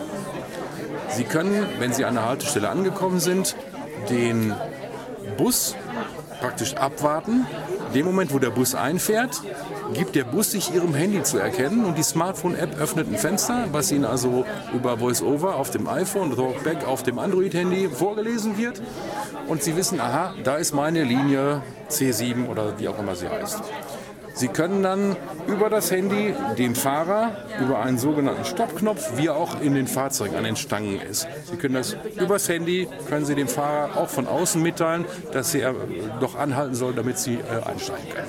Sie können, wenn Sie an der Haltestelle angekommen sind, den Bus praktisch abwarten. In dem Moment, wo der Bus einfährt, gibt der Bus sich Ihrem Handy zu erkennen und die Smartphone-App öffnet ein Fenster, was Ihnen also über VoiceOver auf dem iPhone, Talkback auf dem Android-Handy vorgelesen wird. Und Sie wissen, aha, da ist meine Linie C sieben oder wie auch immer sie heißt. Sie können dann über das Handy dem Fahrer über einen sogenannten Stoppknopf, wie er auch in den Fahrzeugen an den Stangen ist. Sie können das übers Handy, können Sie dem Fahrer auch von außen mitteilen, dass er doch anhalten soll, damit Sie äh, einsteigen können.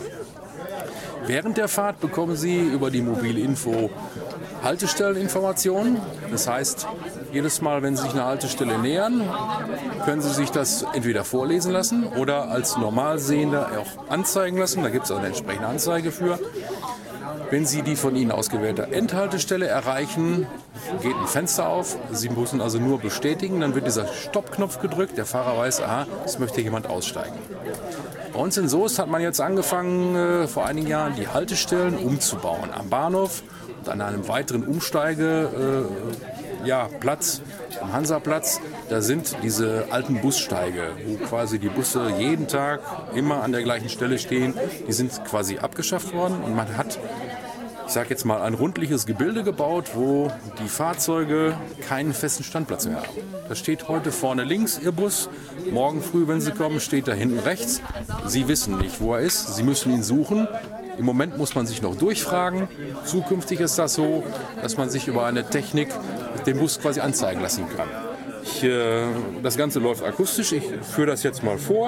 Während der Fahrt bekommen Sie über die mobile Info Haltestelleninformationen. Das heißt, jedes Mal, wenn Sie sich einer Haltestelle nähern, können Sie sich das entweder vorlesen lassen oder als Normalsehender auch anzeigen lassen. Da gibt es auch eine entsprechende Anzeige für. Wenn Sie die von Ihnen ausgewählte Endhaltestelle erreichen, geht ein Fenster auf. Sie müssen also nur bestätigen, dann wird dieser Stoppknopf gedrückt. Der Fahrer weiß, aha, es möchte jemand aussteigen. Bei uns in Soest hat man jetzt angefangen, äh, vor einigen Jahren die Haltestellen umzubauen. Am Bahnhof und an einem weiteren Umsteigeplatz, äh, ja, Platz, am Hansaplatz, da sind diese alten Bussteige, wo quasi die Busse jeden Tag immer an der gleichen Stelle stehen. Die sind quasi abgeschafft worden und man hat, ich sage jetzt mal, ein rundliches Gebilde gebaut, wo die Fahrzeuge keinen festen Standplatz mehr haben. Da steht heute vorne links Ihr Bus, morgen früh, wenn Sie kommen, steht da hinten rechts. Sie wissen nicht, wo er ist, Sie müssen ihn suchen. Im Moment muss man sich noch durchfragen. Zukünftig ist das so, dass man sich über eine Technik den Bus quasi anzeigen lassen kann. Ich, äh, das Ganze läuft akustisch, ich führe das jetzt mal vor.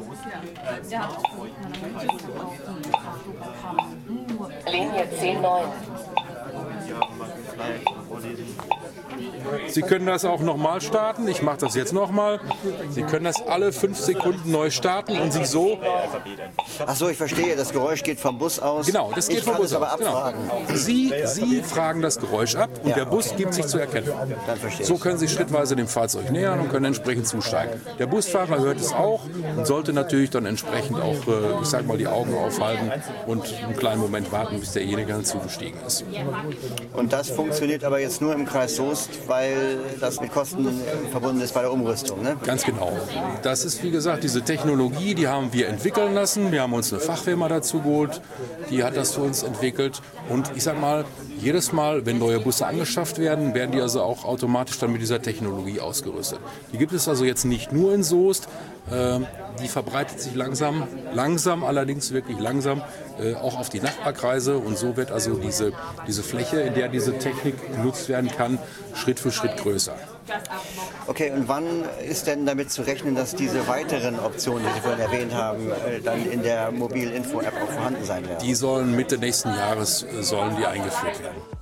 Linie zehn neun. Sie können das auch nochmal starten. Ich mache das jetzt nochmal. Sie können das alle fünf Sekunden neu starten und sich so... Ach so, ich verstehe. Das Geräusch geht vom Bus aus. Genau, das geht ich vom kann Bus es aber aus. Genau. abfragen. Sie, Sie fragen das Geräusch ab und Ja, der Bus okay. gibt sich zu erkennen. Dann verstehe So ich. können Sie schrittweise dem Fahrzeug nähern und können entsprechend zusteigen. Der Busfahrer hört es auch und sollte natürlich dann entsprechend auch, äh, ich sag mal, die Augen aufhalten und einen kleinen Moment warten, bis derjenige dann zugestiegen ist. Und das funktioniert aber jetzt nur im Kreis Soest, weil das mit Kosten verbunden ist bei der Umrüstung, ne? Ganz genau. Das ist, wie gesagt, diese Technologie, die haben wir entwickeln lassen. Wir haben uns eine Fachfirma dazu geholt, die hat das für uns entwickelt. Und ich sag mal, jedes Mal, wenn neue Busse angeschafft werden, werden die also auch automatisch dann mit dieser Technologie ausgerüstet. Die gibt es also jetzt nicht nur in Soest, äh, die verbreitet sich langsam, langsam allerdings wirklich langsam, äh, auch auf die Nachbarkreise. Und so wird also diese, diese Fläche, in der diese Technik genutzt werden kann, Schritt für Schritt größer. Okay, und wann ist denn damit zu rechnen, dass diese weiteren Optionen, die Sie vorhin erwähnt haben, dann in der Mobil-Info-App auch vorhanden sein werden? Die sollen Mitte nächsten Jahres sollen die eingeführt werden.